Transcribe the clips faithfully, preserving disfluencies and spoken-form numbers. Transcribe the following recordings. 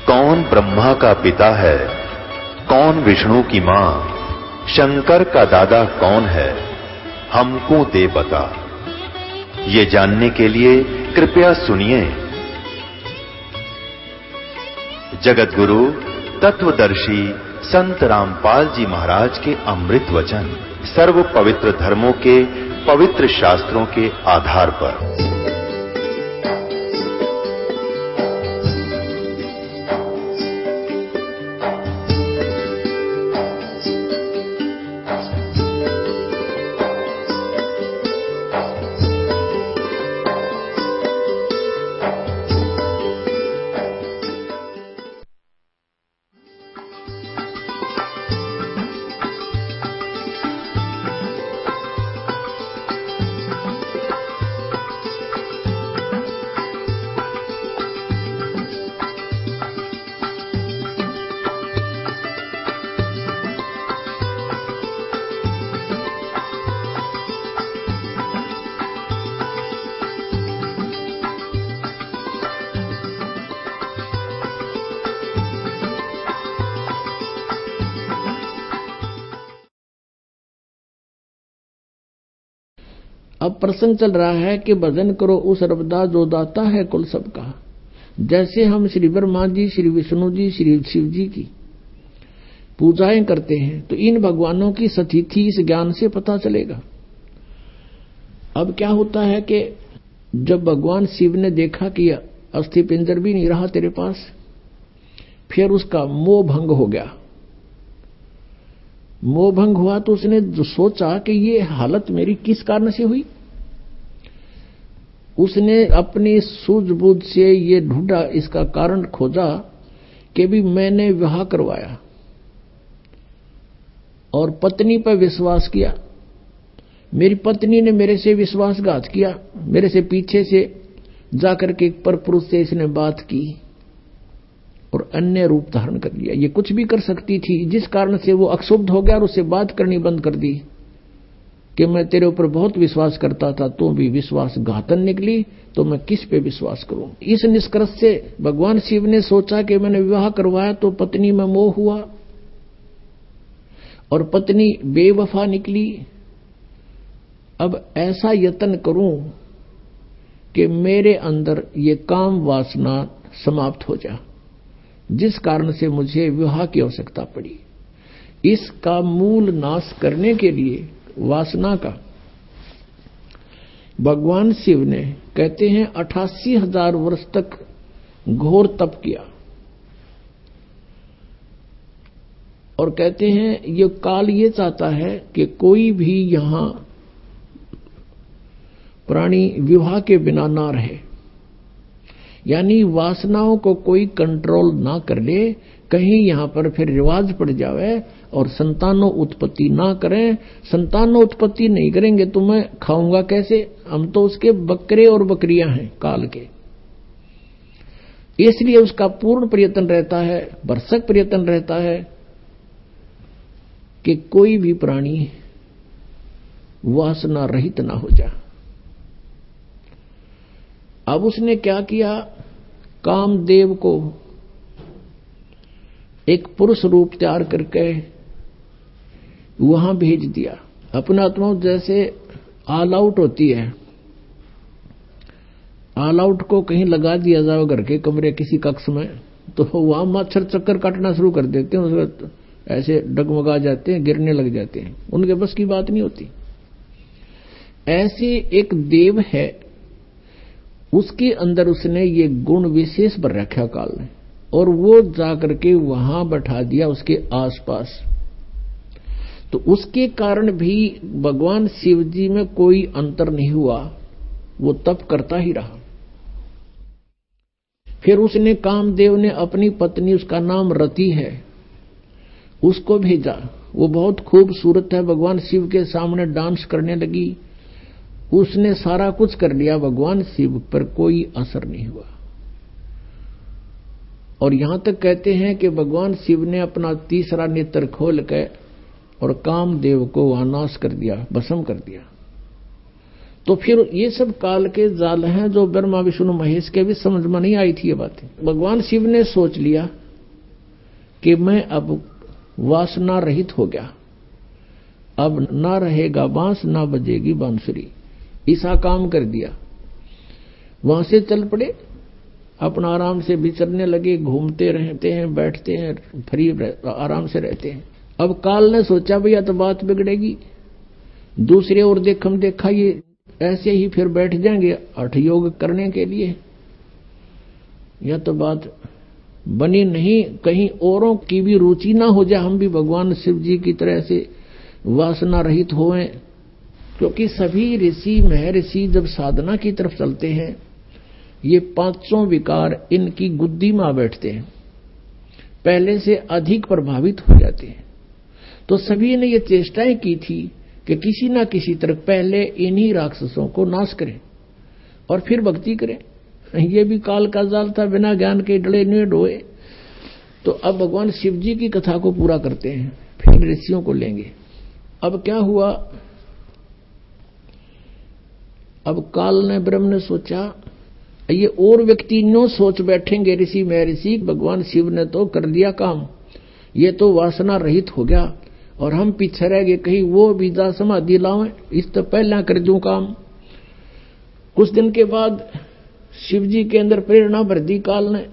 कौन ब्रह्मा का पिता है, कौन विष्णु की मां, शंकर का दादा कौन है, हमको दे बता। ये जानने के लिए कृपया सुनिए। जगतगुरु तत्वदर्शी संत रामपाल जी महाराज के अमृत वचन सर्व पवित्र धर्मों के पवित्र शास्त्रों के आधार पर। अब प्रसंग चल रहा है कि भजन करो उस रबदा जो दाता है कुल सबका। जैसे हम श्री ब्रह्मा जी, श्री विष्णु जी, श्री शिव जी की पूजाएं करते हैं तो इन भगवानों की स्थिति इस ज्ञान से पता चलेगा। अब क्या होता है कि जब भगवान शिव ने देखा कि अस्थि पिंजर भी नहीं रहा तेरे पास, फिर उसका मोह भंग हो गया। मोह भंग हुआ तो उसने जो सोचा कि ये हालत मेरी किस कारण से हुई। उसने अपनी सूझबूझ से ये ढूंढा, इसका कारण खोजा कि भी मैंने विवाह करवाया और पत्नी पर विश्वास किया, मेरी पत्नी ने मेरे से विश्वासघात किया, मेरे से पीछे से जाकर के पर पुरुष से इसने बात की और अन्य रूप धारण कर लिया। ये कुछ भी कर सकती थी, जिस कारण से वो अक्षुब्ध हो गया और उससे बात करनी बंद कर दी कि मैं तेरे ऊपर बहुत विश्वास करता था, तू भी विश्वासघातन निकली, तो मैं किस पे विश्वास करूं। इस निष्कर्ष से भगवान शिव ने सोचा कि मैंने विवाह करवाया तो पत्नी में मोह हुआ और पत्नी बेवफा निकली। अब ऐसा यत्न करूं कि मेरे अंदर ये काम वासना समाप्त हो जाए, जिस कारण से मुझे विवाह की आवश्यकता पड़ी। इसका मूल नाश करने के लिए वासना का भगवान शिव ने कहते हैं अठासी हजार वर्ष तक घोर तप किया और कहते हैं ये काल ये चाहता है कि कोई भी यहां प्राणी विवाह के बिना ना रहे, यानी वासनाओं को कोई कंट्रोल ना कर ले, कहीं यहां पर फिर रिवाज पड़ जावे और संतानों उत्पत्ति ना करें। संतानों उत्पत्ति नहीं करेंगे तो मैं खाऊंगा कैसे, हम तो उसके बकरे और बकरियां हैं काल के। इसलिए उसका पूर्ण प्रयत्न रहता है, भरसक प्रयत्न रहता है कि कोई भी प्राणी वासना रहित ना हो जाए। अब उसने क्या किया, कामदेव को एक पुरुष रूप तैयार करके वहां भेज दिया। अपना आत्मा जैसे ऑल आउट होती है, ऑल आउट को कहीं लगा दिया जाए घर के कमरे किसी कक्ष में, तो वहां मच्छर चक्कर काटना शुरू कर देते हैं, उसको ऐसे डगमगा जाते हैं, गिरने लग जाते हैं, उनके बस की बात नहीं होती। ऐसे एक देव है, उसके अंदर उसने ये गुण विशेष पर रखा काल ने, और वो जाकर के वहां बैठा दिया उसके आसपास। तो उसके कारण भी भगवान शिव जी में कोई अंतर नहीं हुआ, वो तप करता ही रहा। फिर उसने कामदेव ने अपनी पत्नी, उसका नाम रति है, उसको भेजा। वो बहुत खूबसूरत है, भगवान शिव के सामने डांस करने लगी। उसने सारा कुछ कर लिया, भगवान शिव पर कोई असर नहीं हुआ। और यहां तक कहते हैं कि भगवान शिव ने अपना तीसरा नेत्र खोल के और कामदेव को वहां नाश कर दिया, भस्म कर दिया। तो फिर ये सब काल के जाल हैं जो ब्रह्मा विष्णु महेश के भी समझ में नहीं आई थी ये बातें। भगवान शिव ने सोच लिया कि मैं अब वासना रहित हो गया, अब ना रहेगा बांस ना बजेगी बांसुरी, ऐसा काम कर दिया। वहां से चल पड़े, अपना आराम से विचरने लगे, घूमते रहते हैं, बैठते हैं, फ्री आराम से रहते हैं। अब काल ने सोचा भैया तो बात बिगड़ेगी, दूसरे और देखम देखा ये ऐसे ही फिर बैठ जाएंगे हठ योग करने के लिए, यह तो बात बनी नहीं, कहीं औरों की भी रुचि ना हो जाए, हम भी भगवान शिव जी की तरह से वासना रहित होएं। क्योंकि सभी ऋषि महर्षि जब साधना की तरफ चलते हैं, ये पांचों विकार इनकी गुद्दी में बैठते हैं, पहले से अधिक प्रभावित हो जाते हैं। तो सभी ने ये चेष्टाएं की थी कि किसी ना किसी तरह पहले इन्हीं राक्षसों को नाश करें और फिर भक्ति करें। ये भी काल का जाल था, बिना ज्ञान के डले नहीं डोए। तो अब भगवान शिव जी की कथा को पूरा करते हैं, फिर ऋषियों को लेंगे। अब क्या हुआ, अब काल ने ब्रह्म ने सोचा, ये और व्यक्ति नो सोच बैठेंगे ऋषि महर्षि, भगवान शिव ने तो कर दिया काम, ये तो वासना रहित हो गया और हम पीछे रह गए, कहीं वो बीजा समाधि लावें, इस तो पहला कर दूं काम। कुछ दिन के बाद शिव जी के अंदर प्रेरणा भर दी काल ने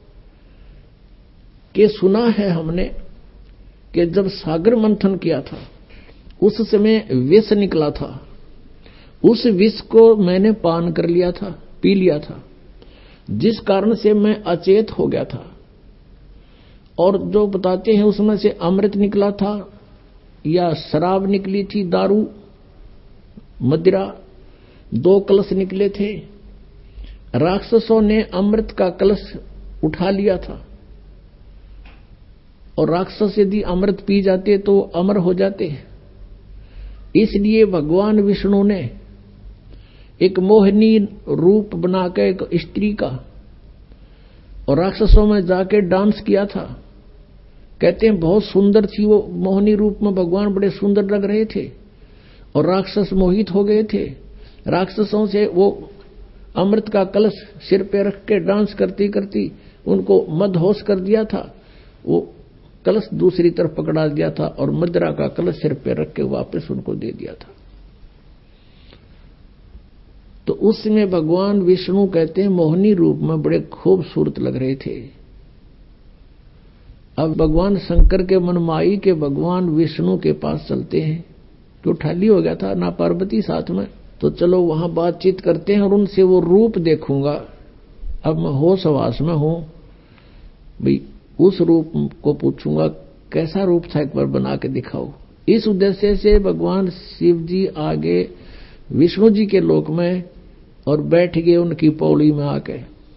कि सुना है हमने कि जब सागर मंथन किया था उस समय विष निकला था, उस विष को मैंने पान कर लिया था, पी लिया था, जिस कारण से मैं अचेत हो गया था। और जो बताते हैं उसमें से अमृत निकला था या शराब निकली थी, दारू मदिरा, दो कलश निकले थे। राक्षसों ने अमृत का कलश उठा लिया था और राक्षस यदि अमृत पी जाते तो अमर हो जाते। इसलिए भगवान विष्णु ने एक मोहिनी रूप बनाकर एक स्त्री का और राक्षसों में जाके डांस किया था। कहते हैं बहुत सुंदर थी वो, मोहिनी रूप में भगवान बड़े सुंदर लग रहे थे और राक्षस मोहित हो गए थे। राक्षसों से वो अमृत का कलश सिर पे रख के डांस करती करती उनको मदहोश कर दिया था। वो कलश दूसरी तरफ पकड़ा दिया था और मदिरा का कलश सिर पे रख के वापस उनको दे दिया था। तो उस समय भगवान विष्णु कहते हैं मोहिनी रूप में बड़े खूबसूरत लग रहे थे। अब भगवान शंकर के मन में आई कि भगवान विष्णु के पास चलते हैं, क्यों ठाली हो गया था ना पार्वती साथ में, तो चलो वहां बातचीत करते हैं और उनसे वो रूप देखूंगा। अब मैं होश हवास में हूं भाई, उस रूप को पूछूंगा कैसा रूप था, एक बार बना के दिखाओ। इस उद्देश्य से भगवान शिव जी आगे विष्णु जी के लोक में और बैठ गए उनकी पौड़ी में आके,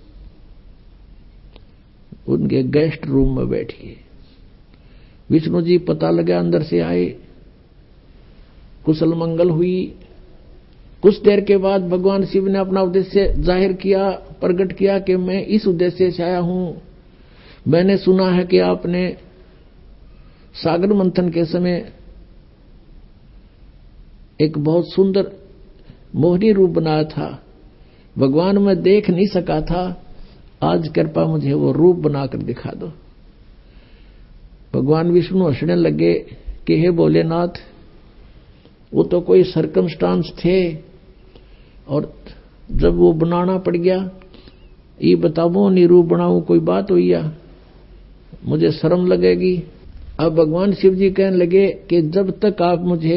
उनके गेस्ट रूम में बैठ गए। विष्णु जी पता लगा अंदर से आए, कुशल मंगल हुई। कुछ देर के बाद भगवान शिव ने अपना उद्देश्य जाहिर किया, प्रकट किया कि मैं इस उद्देश्य से आया हूं। मैंने सुना है कि आपने सागर मंथन के समय एक बहुत सुंदर मोहिनी रूप बनाया था, भगवान मैं देख नहीं सका था, आज कृपा मुझे वो रूप बनाकर दिखा दो। भगवान विष्णु हंसने लगे कि हे भोलेनाथ, वो तो कोई सर्कमस्टांस थे और जब वो बनाना पड़ गया, ये बताओ नी रूप बनाऊं, कोई बात हुई या मुझे शर्म लगेगी। अब भगवान शिव जी कहने लगे कि जब तक आप मुझे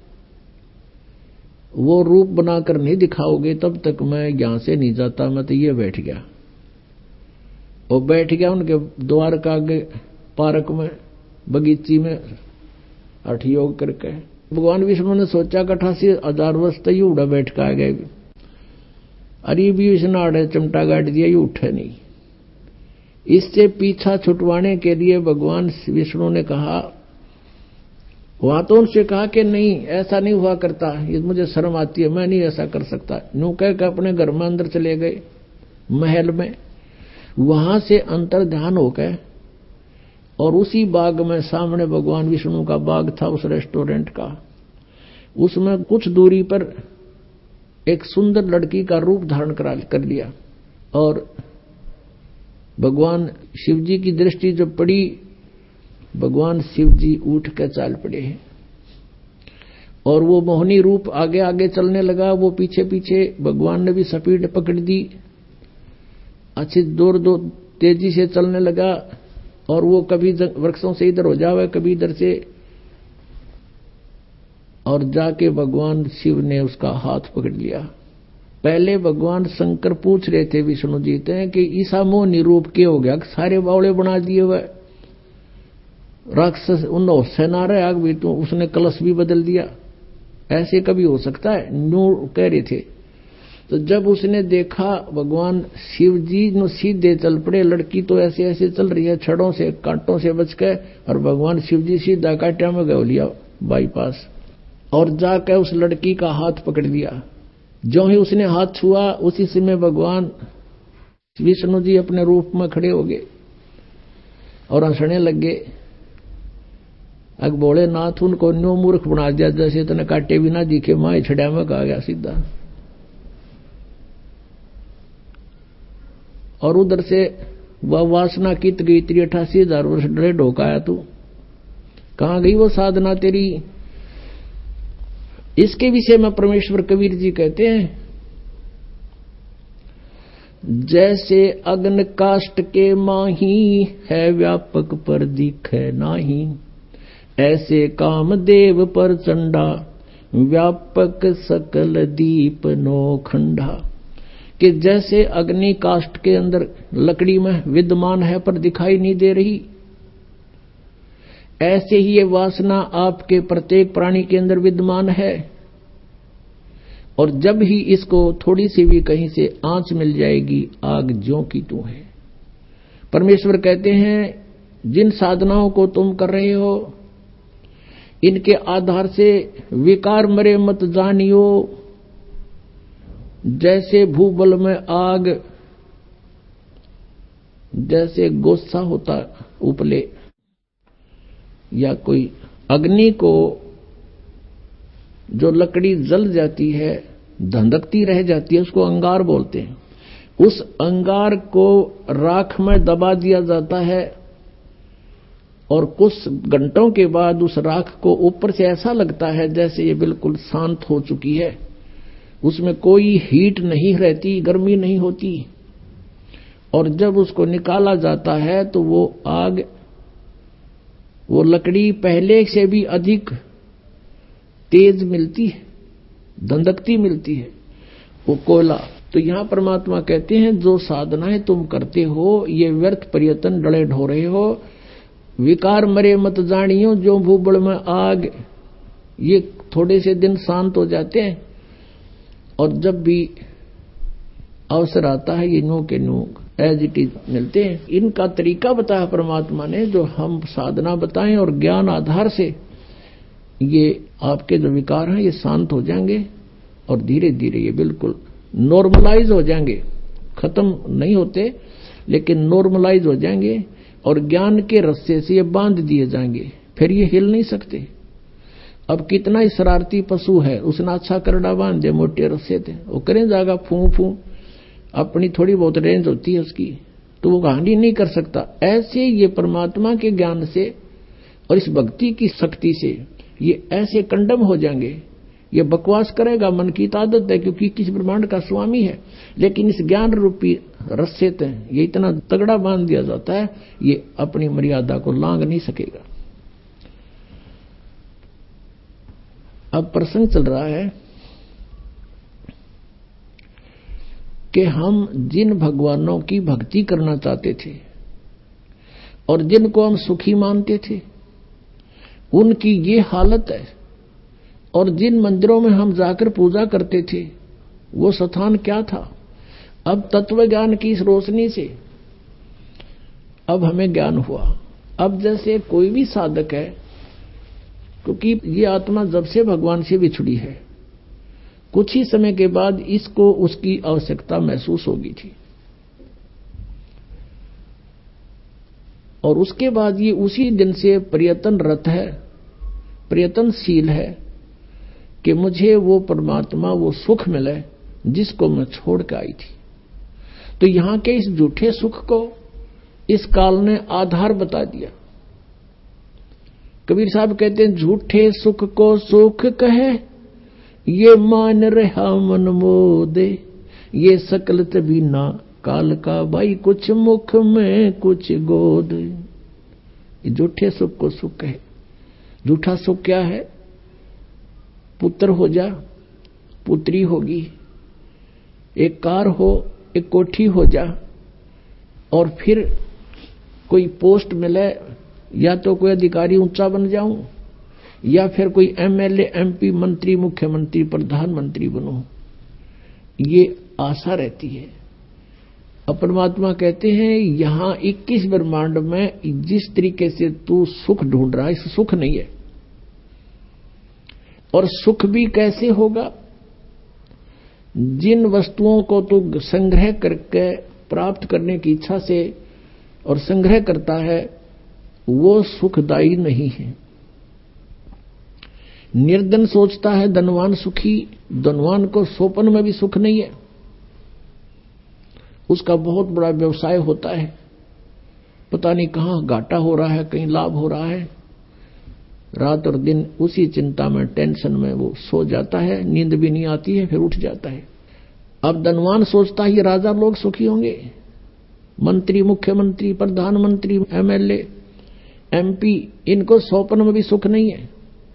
वो रूप बनाकर नहीं दिखाओगे तब तक मैं यहां से नहीं जाता। मैं तो ये बैठ गया और बैठ गया उनके द्वार का आगे पार्क में, बगीची में हठ योग करके। भगवान विष्णु ने सोचा कि अठासी हजार वर्ष तक ये उड़ा बैठ के आ गए, अरे भी इसने चिमटा गाड़ दिया, ये उठे नहीं। इससे पीछा छुटवाने के लिए भगवान विष्णु ने कहा, वहां तो उनसे कहा कि नहीं ऐसा नहीं हुआ करता, ये मुझे शर्म आती है, मैं नहीं ऐसा कर सकता। यूं कह के अपने घर में अंदर चले गए महल में। वहां से अंतर ध्यान हो गए और उसी बाग में, सामने भगवान विष्णु का बाग था उस रेस्टोरेंट का, उसमें कुछ दूरी पर एक सुंदर लड़की का रूप धारण करा कर लिया और भगवान शिव जी की दृष्टि जब पड़ी, भगवान शिव जी उठ कर चाल पड़े हैं और वो मोहनी रूप आगे आगे चलने लगा, वो पीछे पीछे। भगवान ने भी स्पीड पकड़ दी, अच्छी दूर दो तेजी से चलने लगा और वो कभी वृक्षों से इधर हो जावे, कभी इधर से, और जाके भगवान शिव ने उसका हाथ पकड़ लिया। पहले भगवान शंकर पूछ रहे थे विष्णु जी से कि ईसा मोहनी रूप के हो गया, सारे बावले बना दिए हुए राक्षस, उन सेना रहे आग भी, तो उसने कलश भी बदल दिया, ऐसे कभी हो सकता है? न्यू कह रहे थे। तो जब उसने देखा भगवान शिव जी नो सीधे चल पड़े, लड़की तो ऐसे ऐसे चल रही है छड़ों से कांटों से बच के, और भगवान शिव जी सीधा कांटा में गौ लिया बाईपास, और जाकर उस लड़की का हाथ पकड़ लिया। जो ही उसने हाथ छुआ उसी समय भगवान विष्णु जी अपने रूप में खड़े हो गए और हंसने लगे। अग भोलेनाथ उनको न्यू मूर्ख बना दिया, जैसे इतने काटे भी ना दिखे, माए छड़ा में कहा गया सीधा। और उधर से वह वासना कित गई, तेरी अठासी हजार वर्ष डरे ढोकाया तू, कहां गई वो साधना तेरी? इसके विषय में परमेश्वर कबीर जी कहते हैं, जैसे अग्न काष्ठ के माही है व्यापक पर दिखे नाही, ऐसे कामदेव पर चंडा व्यापक सकल दीप नो खंडा। कि जैसे अग्नि काष्ठ के अंदर लकड़ी में विद्यमान है पर दिखाई नहीं दे रही, ऐसे ही ये वासना आपके प्रत्येक प्राणी के अंदर विद्यमान है, और जब ही इसको थोड़ी सी भी कहीं से आंच मिल जाएगी, आग ज्यों की त्यों है। परमेश्वर कहते हैं, जिन साधनाओं को तुम कर रहे हो इनके आधार से विकार मरे मत जानियो। जैसे भूबल में आग, जैसे गोस्सा होता उपले, या कोई अग्नि को जो लकड़ी जल जाती है धंधकती रह जाती है, उसको अंगार बोलते हैं। उस अंगार को राख में दबा दिया जाता है और कुछ घंटों के बाद उस राख को ऊपर से ऐसा लगता है जैसे ये बिल्कुल शांत हो चुकी है, उसमें कोई हीट नहीं रहती, गर्मी नहीं होती। और जब उसको निकाला जाता है तो वो आग, वो लकड़ी पहले से भी अधिक तेज मिलती है, धंधकती मिलती है, वो कोयला। तो यहां परमात्मा कहते हैं, जो साधनाएं तुम करते हो ये व्यर्थ प्रयत्न डले ढो रहे हो। विकार मरे मत जानियो, जो भूबड़ में आग, ये थोड़े से दिन शांत हो जाते हैं और जब भी अवसर आता है ये नो के नो एज इट इज मिलते हैं। इनका तरीका बताया परमात्मा ने, जो हम साधना बताएं और ज्ञान आधार से ये आपके जो विकार हैं ये शांत हो जाएंगे और धीरे धीरे ये बिल्कुल नॉर्मलाइज हो जाएंगे। खत्म नहीं होते लेकिन नॉर्मलाइज हो जाएंगे और ज्ञान के रस्से से ये बांध दिए जाएंगे, फिर ये हिल नहीं सकते। अब कितना ही शरारती पशु है, उसने अच्छा करड़ा बांध दे मोटे रस्से थे, वो करें जाएगा फू फू, अपनी थोड़ी बहुत रेंज होती है उसकी, तो वो कहानी नहीं कर सकता। ऐसे ये परमात्मा के ज्ञान से और इस भक्ति की शक्ति से ये ऐसे कंडम हो जाएंगे। ये बकवास करेगा, मन की आदत है, क्योंकि किस ब्रह्मांड का स्वामी है, लेकिन इस ज्ञान रूपी रस्से से ये इतना तगड़ा बांध दिया जाता है, ये अपनी मर्यादा को लांघ नहीं सकेगा। अब प्रसंग चल रहा है कि हम जिन भगवानों की भक्ति करना चाहते थे और जिनको हम सुखी मानते थे उनकी ये हालत है, और जिन मंदिरों में हम जाकर पूजा करते थे वो स्थान क्या था। अब तत्व ज्ञान की इस रोशनी से अब हमें ज्ञान हुआ। अब जैसे कोई भी साधक है, क्योंकि ये आत्मा जब से भगवान से बिछड़ी है, कुछ ही समय के बाद इसको उसकी आवश्यकता महसूस होगी थी, और उसके बाद ये उसी दिन से प्रयत्नरत है, प्रयत्नशील है कि मुझे वो परमात्मा, वो सुख मिले जिसको मैं छोड़ के आई थी। तो यहां के इस झूठे सुख को इस काल ने आधार बता दिया। कबीर साहब कहते हैं, झूठे सुख को सुख कहे, ये मान रहा मन मोदे, ये सकल तभी ना काल का भाई, कुछ मुख में कुछ गोद। ये झूठे सुख को सुख कहे। झूठा सुख क्या है? पुत्र हो जा, पुत्री होगी, एक कार हो, एक कोठी हो जा, और फिर कोई पोस्ट मिले, या तो कोई अधिकारी ऊंचा बन जाऊं, या फिर कोई एमएलए, एमपी, मंत्री, मुख्यमंत्री, प्रधानमंत्री बनूं, ये आशा रहती है। अब परमात्मा कहते हैं, यहां इक्कीस ब्रह्मांड में जिस तरीके से तू सुख ढूंढ रहा है, इस सुख नहीं है। और सुख भी कैसे होगा? जिन वस्तुओं को तू संग्रह करके प्राप्त करने की इच्छा से और संग्रह करता है, वो सुखदायी नहीं है। निर्धन सोचता है धनवान सुखी, धनवान को सोपन में भी सुख नहीं है। उसका बहुत बड़ा व्यवसाय होता है, पता नहीं कहां घाटा हो रहा है, कहीं लाभ हो रहा है। रात और दिन उसी चिंता में, टेंशन में वो सो जाता है, नींद भी नहीं आती है, फिर उठ जाता है। अब धनवान सोचता है राजा लोग सुखी होंगे, मंत्री, मुख्यमंत्री, प्रधानमंत्री, एमएलए, एमपी, इनको सोपन में भी सुख नहीं है।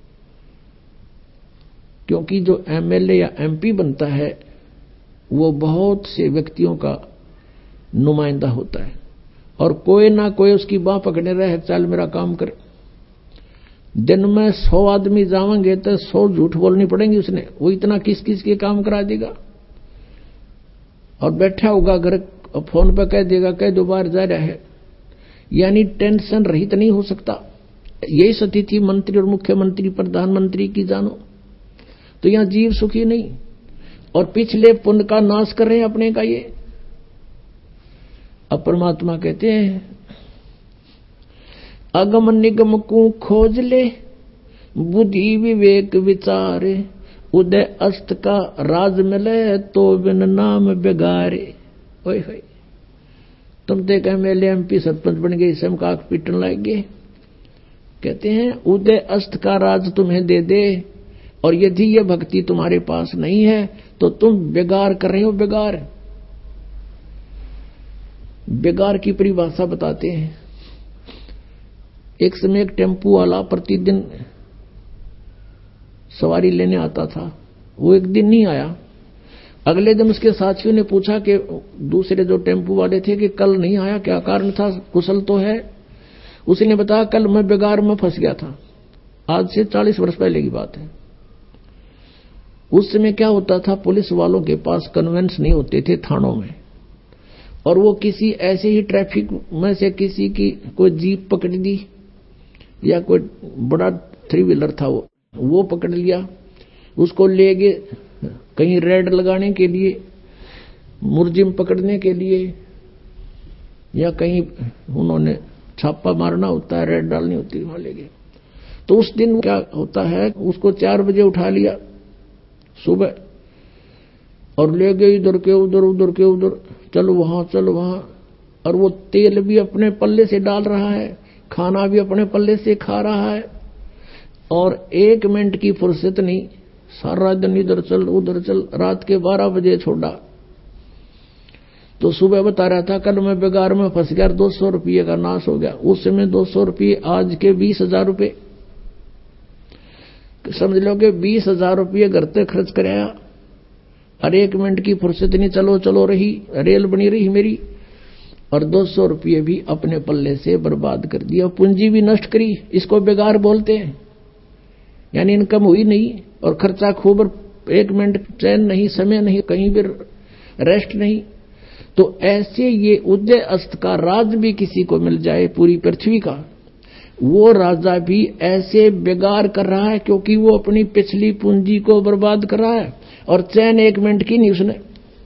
क्योंकि जो एमएलए या एमपी बनता है वो बहुत से व्यक्तियों का नुमाइंदा होता है, और कोई ना कोई उसकी बाह पकड़ने रहे, चल मेरा काम कर। दिन में सौ आदमी जावेंगे तो सौ झूठ बोलनी पड़ेंगी उसने, वो इतना किस किस के काम करा देगा। और बैठा होगा घर, फोन पर कह देगा, कह दो बार जा रहा है, यानी टेंशन रहित नहीं हो सकता। यही स्थिति मंत्री और मुख्यमंत्री, प्रधानमंत्री की जानो, तो यहां जीव सुखी नहीं, और पिछले पुण्य का नाश कर रहे हैं अपने का ये। अब परमात्मा कहते हैं, अगम निगम को खोज ले, बुद्धि विवेक विचारे, उदय अस्त का राज मिले, तो बिन नाम बेगारे। ओए होए, तुम तो एक एमएलए, एमपी, सरपंच बन गए, इसम का पीटन लाएंगे। कहते हैं, उदय अस्त का राज तुम्हें दे दे, और यदि यह भक्ति तुम्हारे पास नहीं है तो तुम बेगार कर रहे हो। बेगार बेगार की परिभाषा बताते हैं। एक समय एक टेम्पू वाला प्रतिदिन सवारी लेने आता था, वो एक दिन नहीं आया। अगले दिन उसके साथियों ने पूछा कि दूसरे जो टेम्पू वाले थे कि कल नहीं आया, क्या कारण था, कुशल तो है? उसने बताया, कल मैं बेगार में फंस गया था। आज से चालीस वर्ष पहले की बात है। उस समय क्या होता था, पुलिस वालों के पास कन्वेंस नहीं होते थे थानों में, और वो किसी ऐसे ही ट्रैफिक में से किसी की कोई जीप पकड़ दी, या कोई बड़ा थ्री व्हीलर था वो वो पकड़ लिया, उसको ले गए कहीं रेड लगाने के लिए, मुर्जिम पकड़ने के लिए, या कहीं उन्होंने छापा मारना होता है, रेड डालनी होती है, वहां ले गए। तो उस दिन क्या होता है, उसको चार बजे उठा लिया सुबह, और ले गए इधर के उधर, उधर के उधर, चलो वहां चलो वहां। और वो तेल भी अपने पल्ले से डाल रहा है, खाना भी अपने पल्ले से खा रहा है, और एक मिनट की फुर्सत नहीं, सारा दिन इधर चल उधर चल। रात के बारह बजे छोड़ा तो सुबह बता रहा था, कल मैं बेगार में फंस गया, दो सौ रुपये का नाश हो गया। उस समय दो सौ रुपये आज के बीस हजार रुपये, समझ लो कि बीस हजार रुपये घर तक खर्च कराया, और एक मिनट की फुर्सत नहीं, चलो चलो रही, रेल बनी रही मेरी, और दो सौ रुपये भी अपने पल्ले से बर्बाद कर दिया, पूंजी भी नष्ट करी। इसको बेगार बोलते हैं। यानी इनकम हुई नहीं, और खर्चा खूब, एक मिनट चैन नहीं, समय नहीं, कहीं भी रेस्ट नहीं। तो ऐसे ये उदय अस्त का राज भी किसी को मिल जाए पूरी पृथ्वी का, वो राजा भी ऐसे बेगार कर रहा है, क्योंकि वो अपनी पिछली पूंजी को बर्बाद कर रहा है, और चैन एक मिनट की नहीं उसने।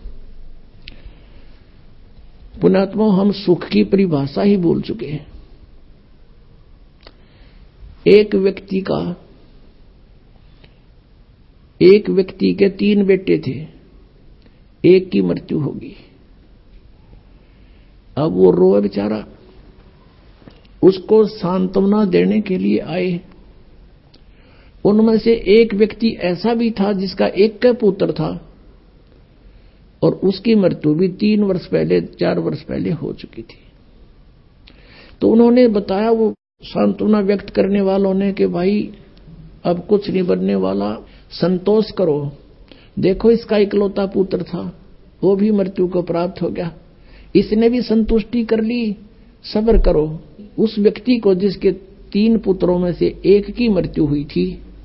पुण्यात्मा, हम सुख की परिभाषा ही भूल चुके हैं। एक व्यक्ति का एक व्यक्ति के तीन बेटे थे। एक की मृत्यु होगी। अब वो रोए बेचारा, उसको सांत्वना देने के लिए आए। उनमें से एक व्यक्ति ऐसा भी था जिसका एक का पुत्र था और उसकी मृत्यु भी तीन वर्ष पहले चार वर्ष पहले हो चुकी थी। तो उन्होंने बताया, वो सांत्वना व्यक्त करने वालों ने, कि भाई अब कुछ नहीं बनने वाला, संतोष करो, देखो इसका इकलौता पुत्र था, वो भी मृत्यु को प्राप्त हो गया, इसने भी संतुष्टि कर ली, सब्र करो। उस व्यक्ति को जिसके तीन पुत्रों में से एक की मृत्यु हुई थी,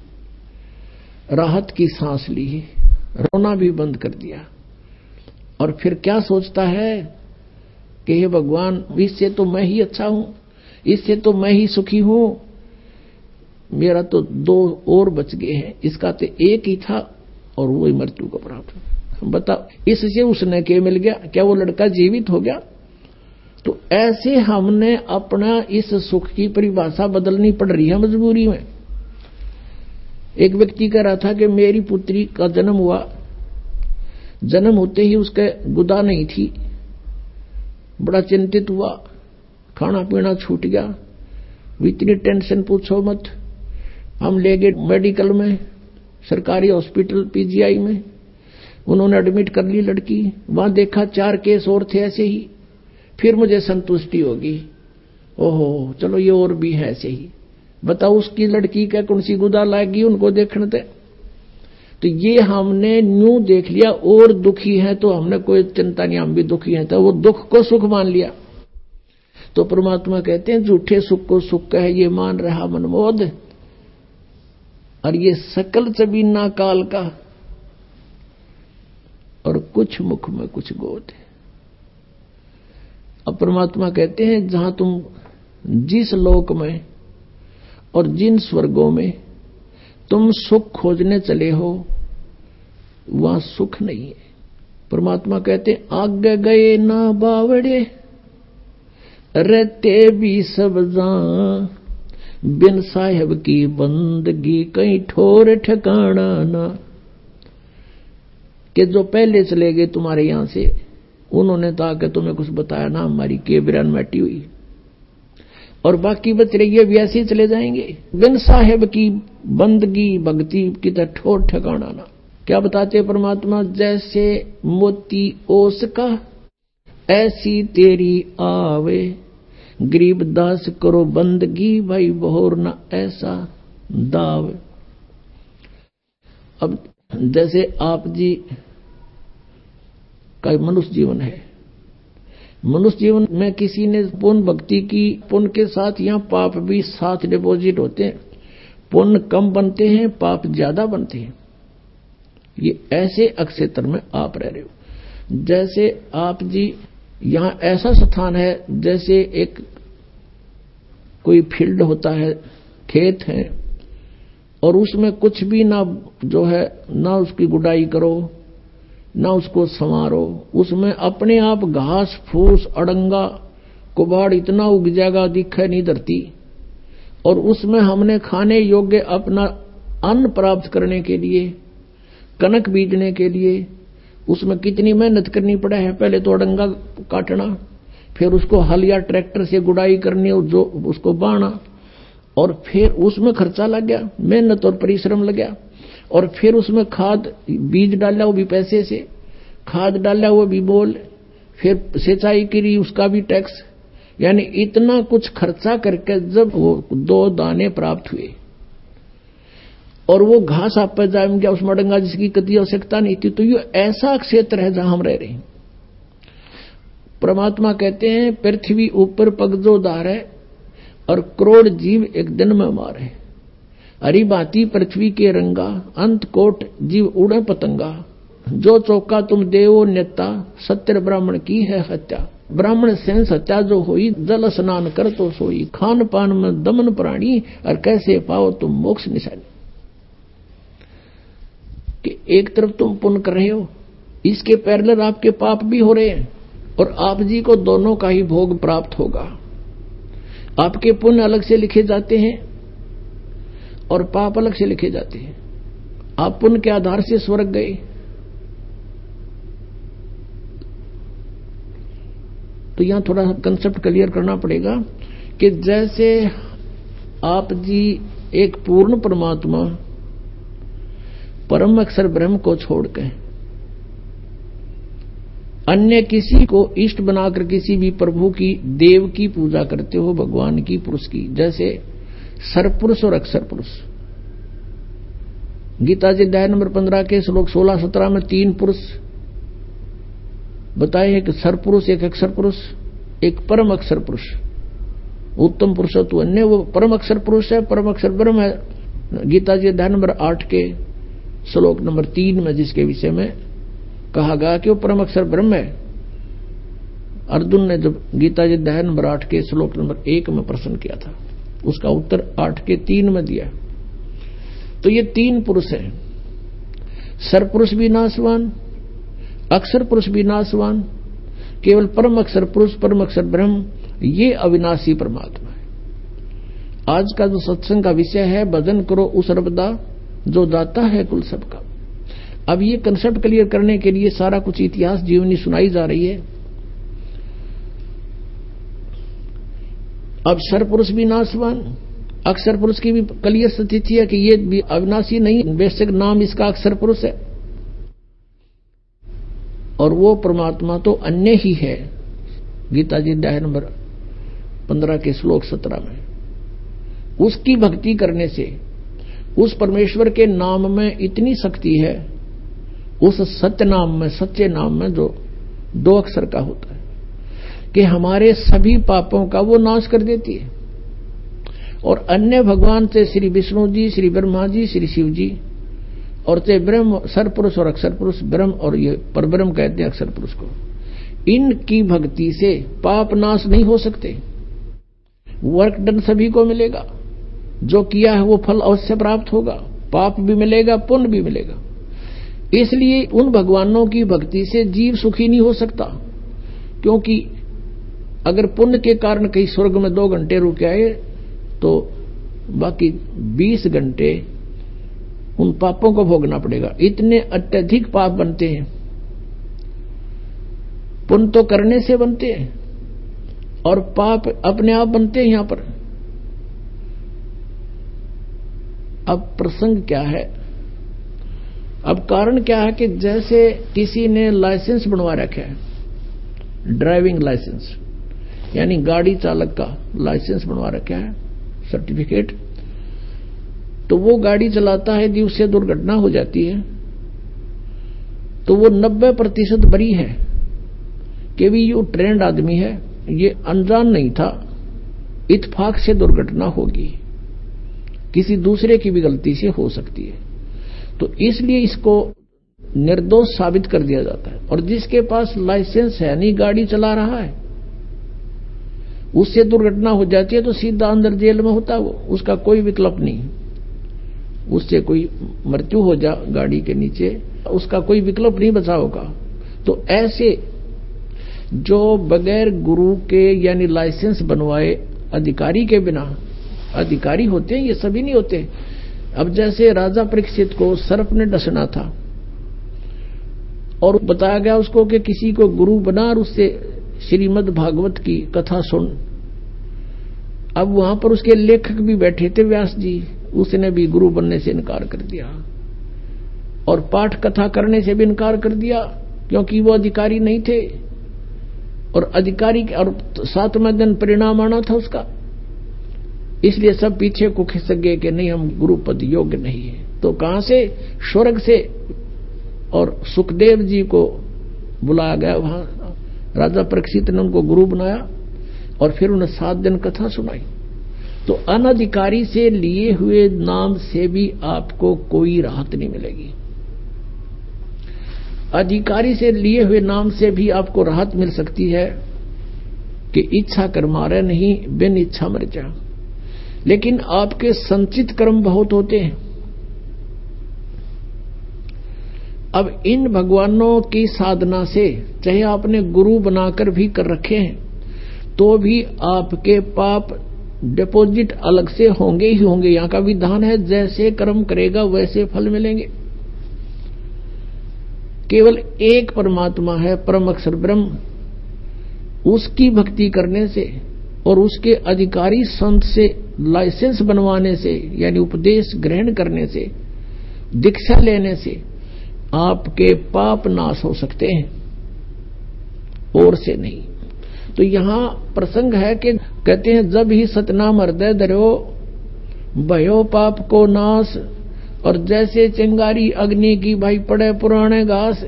राहत की सांस ली, रोना भी बंद कर दिया। और फिर क्या सोचता है कि हे भगवान, इससे तो मैं ही अच्छा हूं, इससे तो मैं ही सुखी हूं, मेरा तो दो और बच गए हैं, इसका तो एक ही था और वो ही मृत्यु को प्राप्त हो। बताओ, इससे उसने क्या मिल गया? क्या वो लड़का जीवित हो गया? तो ऐसे हमने अपना इस सुख की परिभाषा बदलनी पड़ रही है मजबूरी में। एक व्यक्ति कह रहा था कि मेरी पुत्री का जन्म हुआ, जन्म होते ही उसके गुदा नहीं थी, बड़ा चिंतित हुआ, खाना पीना छूट गया, इतनी टेंशन पूछो मत। हम ले गए मेडिकल में, सरकारी हॉस्पिटल पीजीआई में, उन्होंने एडमिट कर ली लड़की, वहां देखा चार केस और थे ऐसे ही, फिर मुझे संतुष्टि होगी, ओहो चलो ये और भी है ऐसे ही। बताओ उसकी लड़की क्या कौन सी गुदा लाएगी उनको देखने थे। तो ये हमने न्यू देख लिया, और दुखी है तो हमने कोई चिंता नहीं, हम भी दुखी हैं, तो वो दुख को सुख मान लिया। तो परमात्मा कहते हैं झूठे सुख को सुख कहे ये मान रहा मनमोद, और ये सकल चबीना काल का, और कुछ मुख में कुछ गोद। अब परमात्मा कहते हैं जहां तुम जिस लोक में और जिन स्वर्गों में तुम सुख खोजने चले हो, वहां सुख नहीं है। परमात्मा कहते हैं आगे गए ना बावड़े, रहते भी सब जान, बिन साहेब की बंदगी कहीं ठोर ठिकाना ना। कि जो पहले चले गए तुम्हारे यहां से, उन्होंने तो आके तुम्हें कुछ बताया ना, हमारी के बिरान मैटी हुई, और बाकी बच रही है भी ऐसे ही चले जाएंगे। बिन साहेब की बंदगी भक्ति की तो ठोर ठिकाना ना। क्या बताते परमात्मा? जैसे मोती ओस का ऐसी तेरी आवे, गरीब दास करो बंदगी भाई बहोर ना ऐसा दाव। अब जैसे आप जी का मनुष्य जीवन है, मनुष्य जीवन में किसी ने पुण्य भक्ति की, पुण्य के साथ यहाँ पाप भी साथ डिपॉजिट होते हैं, पुण्य कम बनते हैं पाप ज्यादा बनते हैं। ये ऐसे अक्षेत्र में आप रह रहे हो। जैसे आप जी यहाँ ऐसा स्थान है, जैसे एक कोई फील्ड होता है, खेत है, और उसमें कुछ भी ना जो है ना उसकी गुडाई करो ना उसको संवारो, उसमें अपने आप घास फूस अड़ंगा कुबाड़ इतना उग जाएगा दिखे नहीं धरती, और उसमें हमने खाने योग्य अपना अन्न प्राप्त करने के लिए, कनक बीजने के लिए उसमें कितनी मेहनत करनी पड़े है। पहले तो अड़ंगा काटना, फिर उसको हल या ट्रैक्टर से गुड़ाई करनी और जो उसको बाना, और फिर उसमें खर्चा लग गया, मेहनत और परिश्रम लग गया, और फिर उसमें खाद बीज डाला वो भी पैसे से, खाद डाला वो भी बोल, फिर सिंचाई करी उसका भी टैक्स, यानी इतना कुछ खर्चा करके जब वो दो दाने प्राप्त हुए और वो घास आप पर जाम गया, उसमें डंगा जिसकी कभी आवश्यकता नहीं थी। तो ये ऐसा क्षेत्र है जहां हम रह रहे हैं। परमात्मा कहते हैं पृथ्वी ऊपर पगजो दार है और करोड़ जीव एक दिन में मारे, हरी बाती पृथ्वी के रंगा, अंत कोट जीव उड़े पतंगा, जो चौका तुम देवो नेता, सत्य ब्राह्मण की है हत्या, ब्राह्मण सेंस हत्या जो हुई, जल स्नान कर तो सोई, खान पान में दमन प्राणी, और कैसे पाओ तुम मोक्ष निशानी। कि एक तरफ तुम पुण्य कर रहे हो, इसके पैरेलल आपके पाप भी हो रहे हैं, और आप जी को दोनों का ही भोग प्राप्त होगा। आपके पुण्य अलग से लिखे जाते हैं और पाप अलग से लिखे जाते हैं। आप पुण्य के आधार से स्वर्ग गए, तो यहां थोड़ा कंसेप्ट क्लियर करना पड़ेगा कि जैसे आप जी एक पूर्ण परमात्मा परम अक्षर ब्रह्म को छोड़कर अन्य किसी को इष्ट बनाकर किसी भी प्रभु की देव की पूजा करते हो, भगवान की पुरुष की, जैसे सरपुरुष और अक्षर पुरुष। गीता जी अध्याय नंबर पंद्रह के श्लोक सोलह सत्रह में तीन पुरुष बताए हैं कि सरपुरुष, एक अक्षर पुरुष, एक परम अक्षर पुरुष। उत्तम पुरुष तो अन्य वो परम अक्षर पुरुष है, परम अक्षर ब्रह्म है। गीता जी अध्याय नंबर आठ के श्लोक नंबर तीन में जिसके विषय में कहा गया कि वो परम अक्षर ब्रह्म है। अर्जुन ने जब गीता जी अध्याय नंबर आठ के श्लोक नंबर एक में प्रश्न किया था, उसका उत्तर आठ के तीन में दिया। तो ये तीन पुरुष हैं, सरपुरुष भी नाशवान, अक्षर पुरुष भी नाशवान, केवल परम अक्षर पुरुष परम अक्षर ब्रह्म, ये अविनाशी परमात्मा है। आज का जो सत्संग का विषय है, भजन करो उस सर्वदा जो दाता है कुल सबका। अब ये कंसेप्ट क्लियर करने के लिए सारा कुछ इतिहास जीवनी सुनाई जा रही है। अब सरपुरुष भी नाशवान, अक्षर पुरुष की भी क्लियर स्थिति है कि ये भी अविनाशी नहीं, बेशक नाम इसका अक्षर पुरुष है और वो परमात्मा तो अन्य ही है। गीता जी अध्याय नंबर पंद्रह के श्लोक सत्रह में उसकी भक्ति करने से उस परमेश्वर के नाम में इतनी शक्ति है, उस सत्य नाम में, सच्चे नाम में जो दो अक्षर का होता है, कि हमारे सभी पापों का वो नाश कर देती है। और अन्य भगवान से श्री विष्णु जी, श्री ब्रह्मा जी, श्री शिव जी, और से ब्रह्म सरपुरुष और अक्षर पुरुष, ब्रह्म और ये परब्रह्म कहते हैं अक्षर पुरुष को, इनकी भक्ति से पाप नाश नहीं हो सकते। वर्क डन सभी को मिलेगा, जो किया है वो फल अवश्य प्राप्त होगा, पाप भी मिलेगा, पुण्य भी मिलेगा। इसलिए उन भगवानों की भक्ति से जीव सुखी नहीं हो सकता, क्योंकि अगर पुण्य के कारण कहीं स्वर्ग में दो घंटे रुक आए तो बाकी बीस घंटे उन पापों को भोगना पड़ेगा। इतने अत्यधिक पाप बनते हैं। पुण्य तो करने से बनते हैं और पाप अपने आप बनते हैं यहां पर। अब प्रसंग क्या है, अब कारण क्या है कि जैसे किसी ने लाइसेंस बनवा रखा है, ड्राइविंग लाइसेंस यानी गाड़ी चालक का लाइसेंस बनवा रखा है, सर्टिफिकेट, तो वो गाड़ी चलाता है, यदि उससे दुर्घटना हो जाती है तो वो नब्बे प्रतिशत बरी है कि भी ये ट्रेंड आदमी है, ये अनजान नहीं था, इत्तेफाक से दुर्घटना होगी, किसी दूसरे की भी गलती से हो सकती है। तो इसलिए इसको निर्दोष साबित कर दिया जाता है। और जिसके पास लाइसेंस है, नहीं गाड़ी चला रहा है, उससे दुर्घटना हो जाती है तो सीधा अंदर जेल में होता है वो, उसका कोई विकल्प नहीं। उससे कोई मृत्यु हो जा गाड़ी के नीचे, उसका कोई विकल्प नहीं बचाव का। तो ऐसे जो बगैर गुरु के यानी लाइसेंस बनवाए अधिकारी के बिना अधिकारी होते हैं, ये सभी नहीं होते। अब जैसे राजा परीक्षित को सर्प ने डसना था और बताया गया उसको कि किसी को गुरु बना और उससे श्रीमद् भागवत की कथा सुन। अब वहां पर उसके लेखक भी बैठे थे, व्यास जी, उसने भी गुरु बनने से इनकार कर दिया और पाठ कथा करने से भी इनकार कर दिया, क्योंकि वो अधिकारी नहीं थे और अधिकारी और सातवें दिन परिणाम आना था उसका। इसलिए सब पीछे को खिसक गए कि नहीं, हम गुरु पद योग्य नहीं है। तो कहां से? स्वर्ग से। और सुखदेव जी को बुलाया गया, वहां राजा परीक्षित ने उनको गुरु बनाया और फिर उन्हें सात दिन कथा सुनाई। तो अनधिकारी से लिए हुए नाम से भी आपको कोई राहत नहीं मिलेगी, अधिकारी से लिए हुए नाम से भी आपको राहत मिल सकती है कि इच्छा कर मारे नहीं, बिन इच्छा मर जा। लेकिन आपके संचित कर्म बहुत होते हैं। अब इन भगवानों की साधना से, चाहे आपने गुरु बनाकर भी कर रखे हैं, तो भी आपके पाप डिपॉजिट अलग से होंगे ही होंगे। यहां का विधान है, जैसे कर्म करेगा वैसे फल मिलेंगे। केवल एक परमात्मा है, परम अक्षर ब्रह्म, उसकी भक्ति करने से और उसके अधिकारी संत से लाइसेंस बनवाने से, यानी उपदेश ग्रहण करने से, दीक्षा लेने से आपके पाप नाश हो सकते हैं, और से नहीं। तो यहां प्रसंग है कि कहते हैं जब ही सतनाम हृदय धरो भयो पाप को नाश। और जैसे चिंगारी अग्नि की भाई पड़े पुराने घास,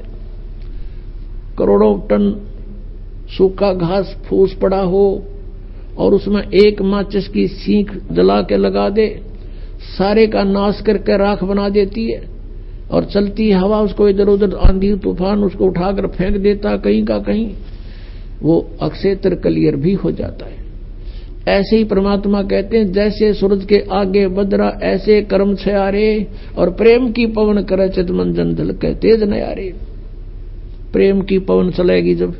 करोड़ों टन सूखा घास फूस पड़ा हो और उसमें एक माचिस की सीख जला के लगा दे, सारे का नाश करके राख बना देती है। और चलती हवा उसको इधर उधर, आंधी तूफान उसको उठाकर फेंक देता कहीं का कहीं, वो अक्षेत्र क्लियर भी हो जाता है। ऐसे ही परमात्मा कहते हैं जैसे सूरज के आगे बदरा ऐसे कर्म छयारे, और प्रेम की पवन करे चित मंजन धल के तेज नयारे। प्रेम की पवन चलेगी जब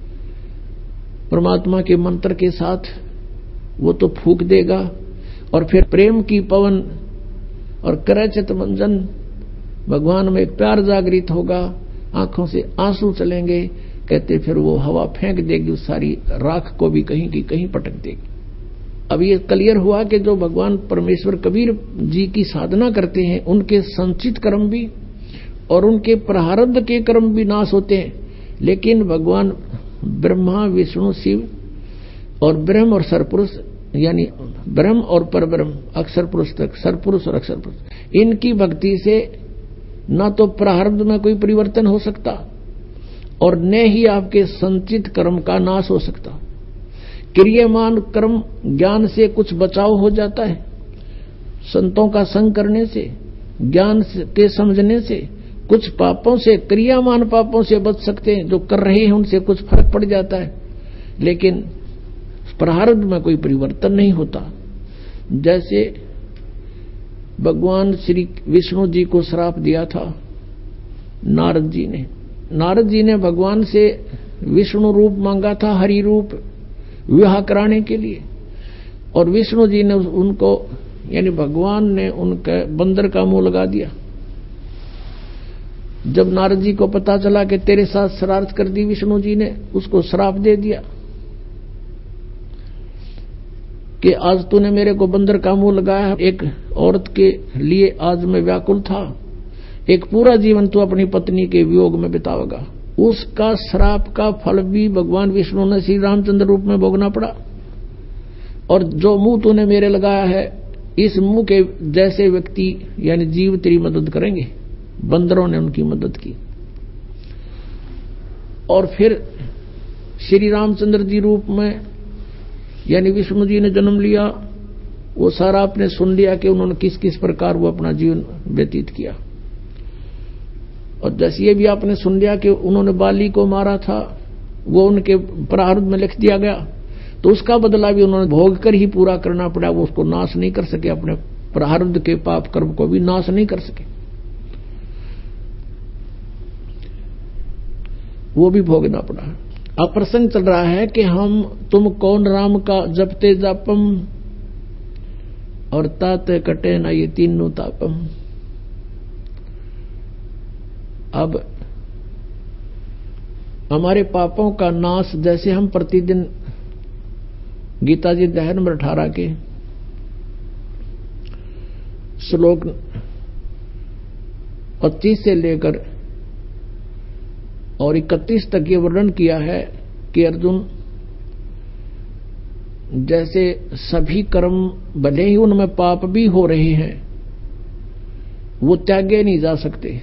परमात्मा के मंत्र के साथ, वो तो फूंक देगा, और फिर प्रेम की पवन और करे चित मंजन, भगवान में एक प्यार जागृत होगा, आंखों से आंसू चलेंगे। कहते फिर वो हवा फेंक देगी उस सारी राख को भी, कहीं की कहीं पटक देगी। अब ये क्लियर हुआ कि जो भगवान परमेश्वर कबीर जी की साधना करते हैं, उनके संचित कर्म भी और उनके प्रारब्ध के कर्म भी नाश होते हैं। लेकिन भगवान ब्रह्मा विष्णु शिव और ब्रह्म और सरपुरुष, यानी ब्रह्म और परब्रह्म, अक्षर पुरुष तक, सरपुरुष और अक्षर पुरुष, इनकी भक्ति से न तो प्रारब्ध में कोई परिवर्तन हो सकता और न ही आपके संचित कर्म का नाश हो सकता। क्रियमान कर्म ज्ञान से कुछ बचाव हो जाता है, संतों का संग करने से, ज्ञान के समझने से कुछ पापों से, क्रियामान पापों से बच सकते हैं। जो कर रहे हैं उनसे कुछ फर्क पड़ जाता है, लेकिन प्रारब्ध में कोई परिवर्तन नहीं होता। जैसे भगवान श्री विष्णु जी को श्राप दिया था नारद जी ने। नारद जी ने भगवान से विष्णु रूप मांगा था, हरि रूप विवाह कराने के लिए, और विष्णु जी ने उनको, यानी भगवान ने उनके बंदर का मुंह लगा दिया। जब नारद जी को पता चला कि तेरे साथ शरारत कर दी विष्णु जी ने, उसको श्राप दे दिया कि आज तूने मेरे को बंदर का मुंह लगाया। एक औरत के लिए आज मैं व्याकुल था, एक पूरा जीवन तू अपनी पत्नी के वियोग में बितावेगा। उसका श्राप का फल भी भगवान विष्णु ने श्री रामचंद्र रूप में भोगना पड़ा। और जो मुंह तूने मेरे लगाया है, इस मुंह के जैसे व्यक्ति यानी जीव तेरी मदद करेंगे। बंदरों ने उनकी मदद की। और फिर श्री रामचंद्र जी रूप में यानी विष्णु जी ने जन्म लिया। वो सारा आपने सुन लिया कि उन्होंने किस किस प्रकार वो अपना जीवन व्यतीत किया। और जैसे ये भी आपने सुन लिया कि उन्होंने बाली को मारा था, वो उनके प्रारब्ध में लिख दिया गया, तो उसका बदला भी उन्होंने भोग कर ही पूरा करना पड़ा। वो उसको नाश नहीं कर सके, अपने प्रारब्ध के पाप कर्म को भी नाश नहीं कर सके, वो भी भोगना पड़ा। अब प्रसंग चल रहा है कि हम तुम कौन राम का जपते जापम, और तात कटे ना ये तीनों तापम। अब हमारे पापों का नाश, जैसे हम प्रतिदिन गीता जी अध्याय नंबर अठारह के श्लोक पच्चीस से लेकर और इकतीस तक ये वर्णन किया है कि अर्जुन, जैसे सभी कर्म भले ही उनमें पाप भी हो रहे हैं, वो त्यागे नहीं जा सकते।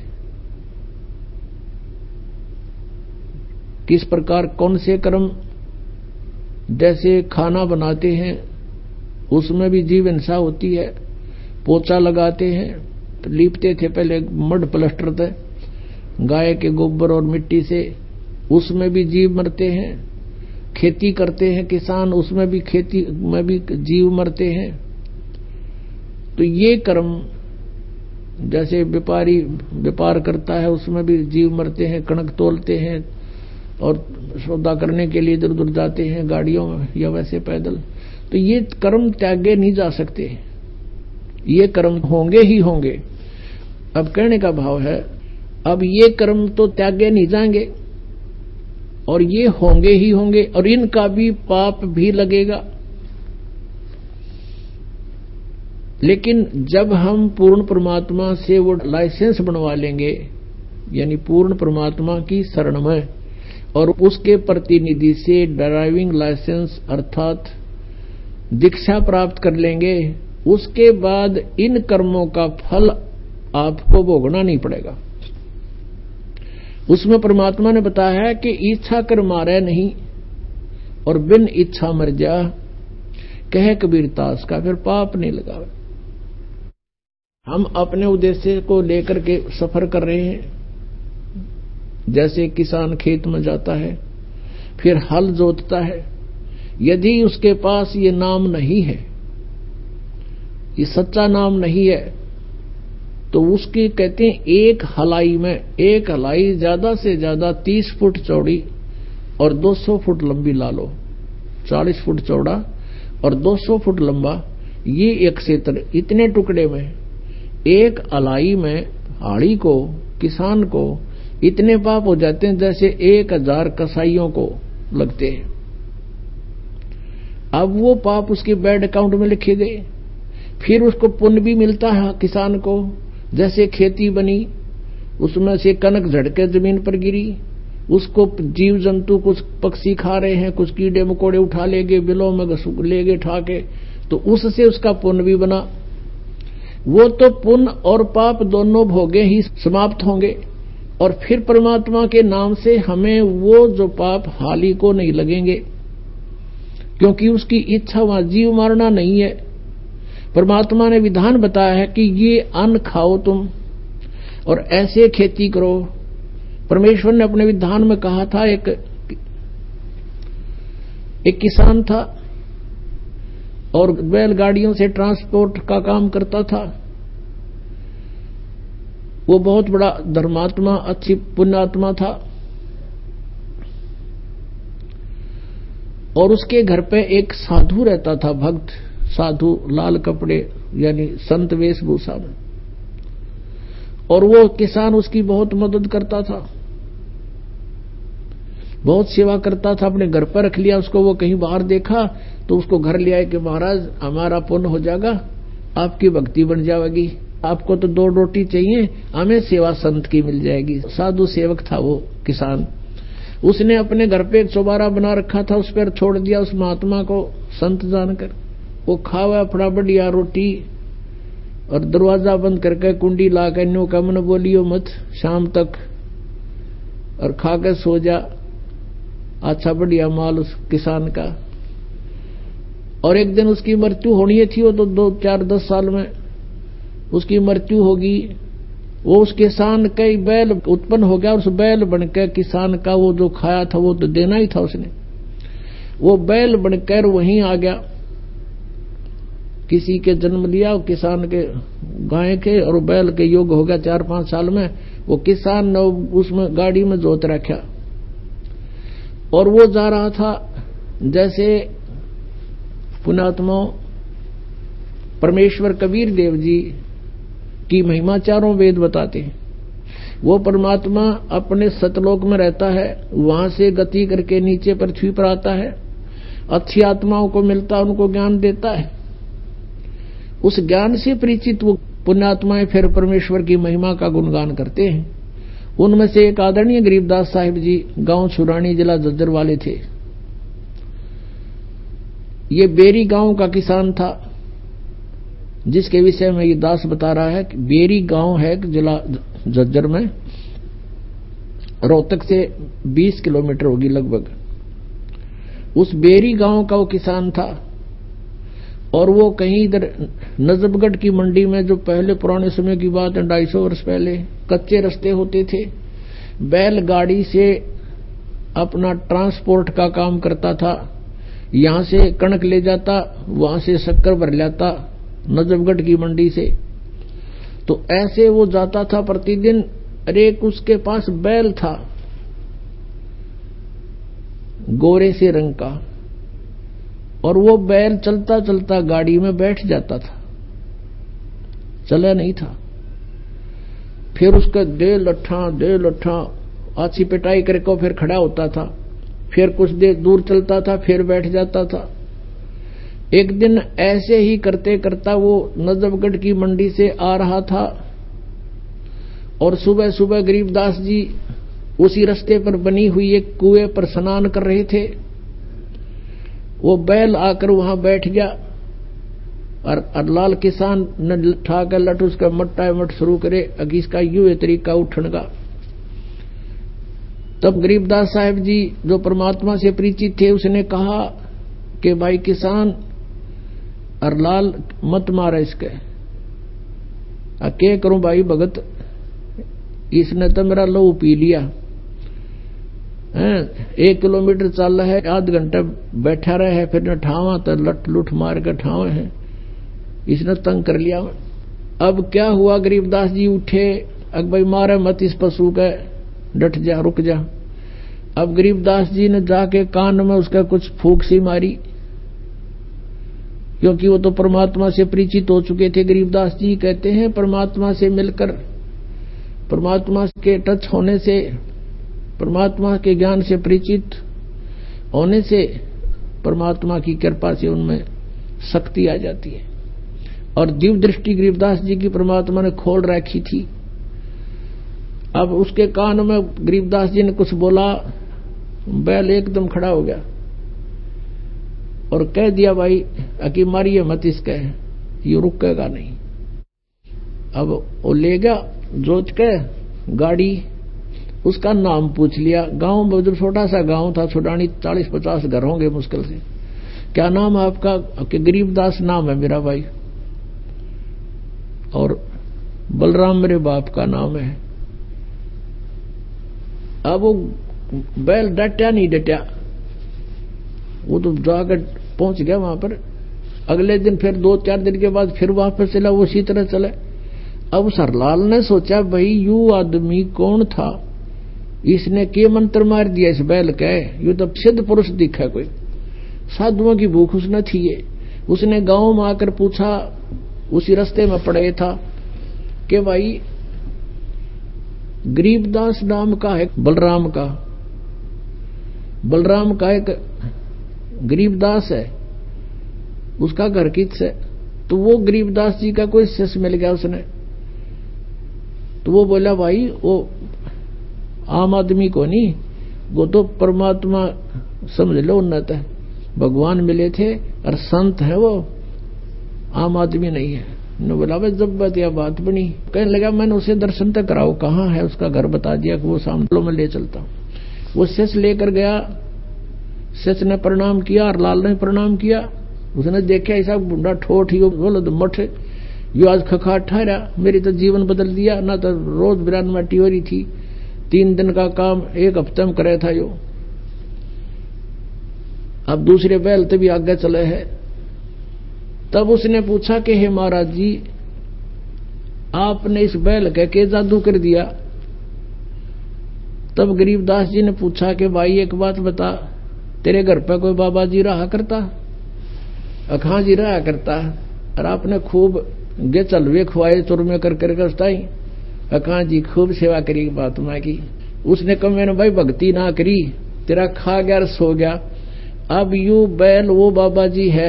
किस प्रकार कौन से कर्म, जैसे खाना बनाते हैं उसमें भी जीव हिंसा होती है, पोछा लगाते हैं, लीपते थे पहले मड प्लास्टर थे गाय के गोबर और मिट्टी से, उसमें भी जीव मरते हैं। खेती करते हैं किसान, उसमें भी खेती में भी जीव मरते हैं। तो ये कर्म, जैसे व्यापारी व्यापार करता है उसमें भी जीव मरते हैं, कणक तोलते हैं और सौदा करने के लिए इधर उधर जाते हैं गाड़ियों में या वैसे पैदल। तो ये कर्म त्यागे नहीं जा सकते, ये कर्म होंगे ही होंगे। अब कहने का भाव है, अब ये कर्म तो त्यागे नहीं जाएंगे, और ये होंगे ही होंगे, और इनका भी पाप भी लगेगा। लेकिन जब हम पूर्ण परमात्मा से वो लाइसेंस बनवा लेंगे, यानी पूर्ण परमात्मा की शरण में, और उसके प्रतिनिधि से ड्राइविंग लाइसेंस अर्थात दीक्षा प्राप्त कर लेंगे, उसके बाद इन कर्मों का फल आपको भोगना नहीं पड़ेगा। उसमें परमात्मा ने बताया है कि इच्छा कर मारे नहीं और बिन इच्छा मर जा, कहे कबीर दास का फिर पाप नहीं लगा। हम अपने उद्देश्य को लेकर के सफर कर रहे हैं। जैसे किसान खेत में जाता है, फिर हल जोतता है, यदि उसके पास ये नाम नहीं है, ये सच्चा नाम नहीं है, तो उसकी कहते हैं एक हलाई में, एक हलाई ज्यादा से ज्यादा तीस फुट चौड़ी और दो सौ फुट लंबी ला लो, चालीस फुट चौड़ा और दो सौ फुट लंबा, ये एक क्षेत्र इतने टुकड़े में, एक हलाई में हाड़ी को, किसान को इतने पाप हो जाते हैं जैसे एक हजार कसाईयों को लगते हैं। अब वो पाप उसके बैंक अकाउंट में लिखे गए, फिर उसको पुण्य भी मिलता है किसान को। जैसे खेती बनी, उसमें से कनक झड़के जमीन पर गिरी, उसको जीव जंतु कुछ पक्षी खा रहे हैं, कुछ कीड़े मकोड़े उठा ले गए, बिलों में ले गए ठा के, तो उससे उसका पुण्य भी बना। वो तो पुण्य और पाप दोनों भोगे ही समाप्त होंगे, और फिर परमात्मा के नाम से हमें वो जो पाप हाली को नहीं लगेंगे, क्योंकि उसकी इच्छा वहां जीव मारना नहीं है। परमात्मा ने विधान बताया है कि ये अन्न खाओ तुम और ऐसे खेती करो। परमेश्वर ने अपने विधान में कहा था, एक एक किसान था और बैलगाड़ियों से ट्रांसपोर्ट का काम करता था। वो बहुत बड़ा धर्मात्मा, अच्छी पुण्यात्मा था, और उसके घर पे एक साधु रहता था, भक्त साधु, लाल कपड़े यानी संत वेशभूषा में, और वो किसान उसकी बहुत मदद करता था, बहुत सेवा करता था। अपने घर पर रख लिया उसको, वो कहीं बाहर देखा तो उसको घर ले आए कि महाराज हमारा पुण्य हो जाएगा, आपकी भक्ति बन जाएगी, आपको तो दो रोटी चाहिए, हमें सेवा संत की मिल जाएगी। साधु सेवक था वो किसान। उसने अपने घर पे एक चौबारा बना रखा था, उस पर छोड़ दिया उस महात्मा को संत जानकर। वो खावा अपना बढ़िया रोटी और दरवाजा बंद करके कुंडी ला कर नो का मन बोलियो मत शाम तक, और खा कर सो जा। अच्छा बढ़िया माल उस किसान का। और एक दिन उसकी मृत्यु होनी थी, वो तो दो चार दस साल में उसकी मृत्यु होगी। वो उस किसान का ही बैल उत्पन्न हो गया, उस बैल बनकर किसान का वो जो खाया था वो तो देना ही था उसने। वो बैल बनकर वहीं आ गया, किसी के जन्म लिया, किसान के गाय के, और बैल के योग हो गया चार पांच साल में। वो किसान ने उसमें गाड़ी में जोत रखा, और वो जा रहा था। जैसे पुण्यात्मा परमेश्वर कबीर देव जी की महिमा चारों वेद बताते हैं। वो परमात्मा अपने सतलोक में रहता है, वहां से गति करके नीचे पृथ्वी पर आता है, अच्छी आत्माओं को मिलता है, उनको ज्ञान देता है। उस ज्ञान से परिचित वो पुण्यात्माएं फिर परमेश्वर की महिमा का गुणगान करते हैं। उनमें से एक आदरणीय गरीबदास साहिब जी गांव छुरानी जिला झज्जर वाले थे। ये बेरी गांव का किसान था, जिसके विषय में ये दास बता रहा है कि बेरी गांव है जिला झज्जर में, रोहतक से बीस किलोमीटर होगी लगभग। उस बेरी गांव का वो किसान था, और वो कहीं इधर नजफगढ़ की मंडी में, जो पहले पुराने समय की बात है ढाई सौ वर्ष पहले कच्चे रास्ते होते थे, बैलगाड़ी से अपना ट्रांसपोर्ट का काम करता था। यहां से कणक ले जाता, वहां से शक्कर भर लाता नजफगढ़ की मंडी से। तो ऐसे वो जाता था प्रतिदिन। अरे उसके पास बैल था गोरे से रंग का, और वो बैल चलता चलता गाड़ी में बैठ जाता था, चला नहीं था। फिर उसका दे लट्ठा दे लट्ठा अच्छी पिटाई करके फिर खड़ा होता था। फिर कुछ देर दूर चलता था, फिर बैठ जाता था। एक दिन ऐसे ही करते करता वो नजफगढ़ की मंडी से आ रहा था और सुबह सुबह गरीबदास जी उसी रास्ते पर बनी हुई एक कुएं पर स्नान कर रहे थे। वो बैल आकर वहां बैठ गया और, और लाल किसान ने उठा कर लट उसका मट्टा मट शुरू करे, अगी इसका यू है तरीका उठन का। तब गरीबदास साहब जी जो परमात्मा से परिचित थे, उसने कहा कि भाई किसान और लाल मत मारे इसके। क्या करूं भाई भगत, इसने तो मेरा लहू पी लिया है। एक किलोमीटर चल रहा है, आध घंटा बैठा रहे है, फिर न ठावा तो लट लुट मार कर ठावे है, इसने तंग कर लिया। अब क्या हुआ, गरीबदास जी उठे, अब भाई मारे मत इस पशु के, डट जा रुक जा। अब गरीबदास जी ने जाके कान में उसका कुछ फूंक सी मारी, क्योंकि वो तो परमात्मा से परिचित हो चुके थे। गरीबदास जी कहते हैं परमात्मा से मिलकर, परमात्मा के टच होने से, परमात्मा के ज्ञान से परिचित होने से परमात्मा की कृपा से उनमें शक्ति आ जाती है। और दिव्य दृष्टि गरीबदास जी की परमात्मा ने खोल रखी थी। अब उसके कान में गरीबदास जी ने कुछ बोला, बैल एकदम खड़ा हो गया और कह दिया भाई अकी मारिए मत इसके, ये रुकेगा नहीं। अब वो ले गया जोत के गाड़ी, उसका नाम पूछ लिया। गांव में जो छोटा सा गांव था, छोटानी चालीस पचास घर होंगे मुश्किल से। क्या नाम है आपका? कि गरीबदास नाम है मेरा भाई, और बलराम मेरे बाप का नाम है। अब वो बैल डटा नहीं डटा, वो तो जाकर पहुंच गया वहां पर। अगले दिन फिर दो चार दिन के बाद फिर वापस चला, वो उसी तरह चले। अब सरलाल ने सोचा भाई यू आदमी कौन था, इसने के मंत्र मार दिया इस बैल के, यू तो सिद्ध पुरुष दिखा, कोई साधुओं की भूख उसने थी। ये उसने गांव में आकर पूछा, उसी रास्ते में पड़े था कि भाई गरीबदास नाम का है, बलराम का, बलराम का एक गरीबदास है, उसका घर किस है? तो वो गरीबदास जी का कोई शिष्य मिल गया उसने। तो वो बोला भाई वो आम आदमी को नहीं, वो तो परमात्मा समझ लो उन्नत है, भगवान मिले थे और संत है, वो आम आदमी नहीं है। ने बोला भाई जब बात या बात बनी, कहने लगा मैंने उसे दर्शन तक कराओ, कहाँ है उसका घर बता दिया कि वो सामने में ले चलता हूं। वो शिष्य लेकर गया, शिष्य ने प्रणाम किया और लाल ने प्रणाम किया। उसने देखा ऐसा बुढ़ा ठोठ ही बोलो तो मठ यो आज खखाट ठहरा, मेरी तो जीवन बदल दिया। ना तो रोज बिरान माटी हो रही थी, तीन दिन का काम एक हफ्ते में करे था यो, अब दूसरे बैल तभी आगे चले है। तब उसने पूछा कि हे महाराज जी, आपने इस बैल के के जादू कर दिया? तब गरीबदास जी ने पूछा कि भाई एक बात बता, तेरे घर पर कोई बाबा जी रहा करता? अखा जी रहा करता, और आपने खूब गे चलवे खुआए चुरमे कर करके उसताई अखा जी खूब सेवा करी महात्मा की। उसने कहा मैंने भाई भक्ति ना करी, तेरा खा गया और सो गया। अब यू बैल वो बाबा जी है,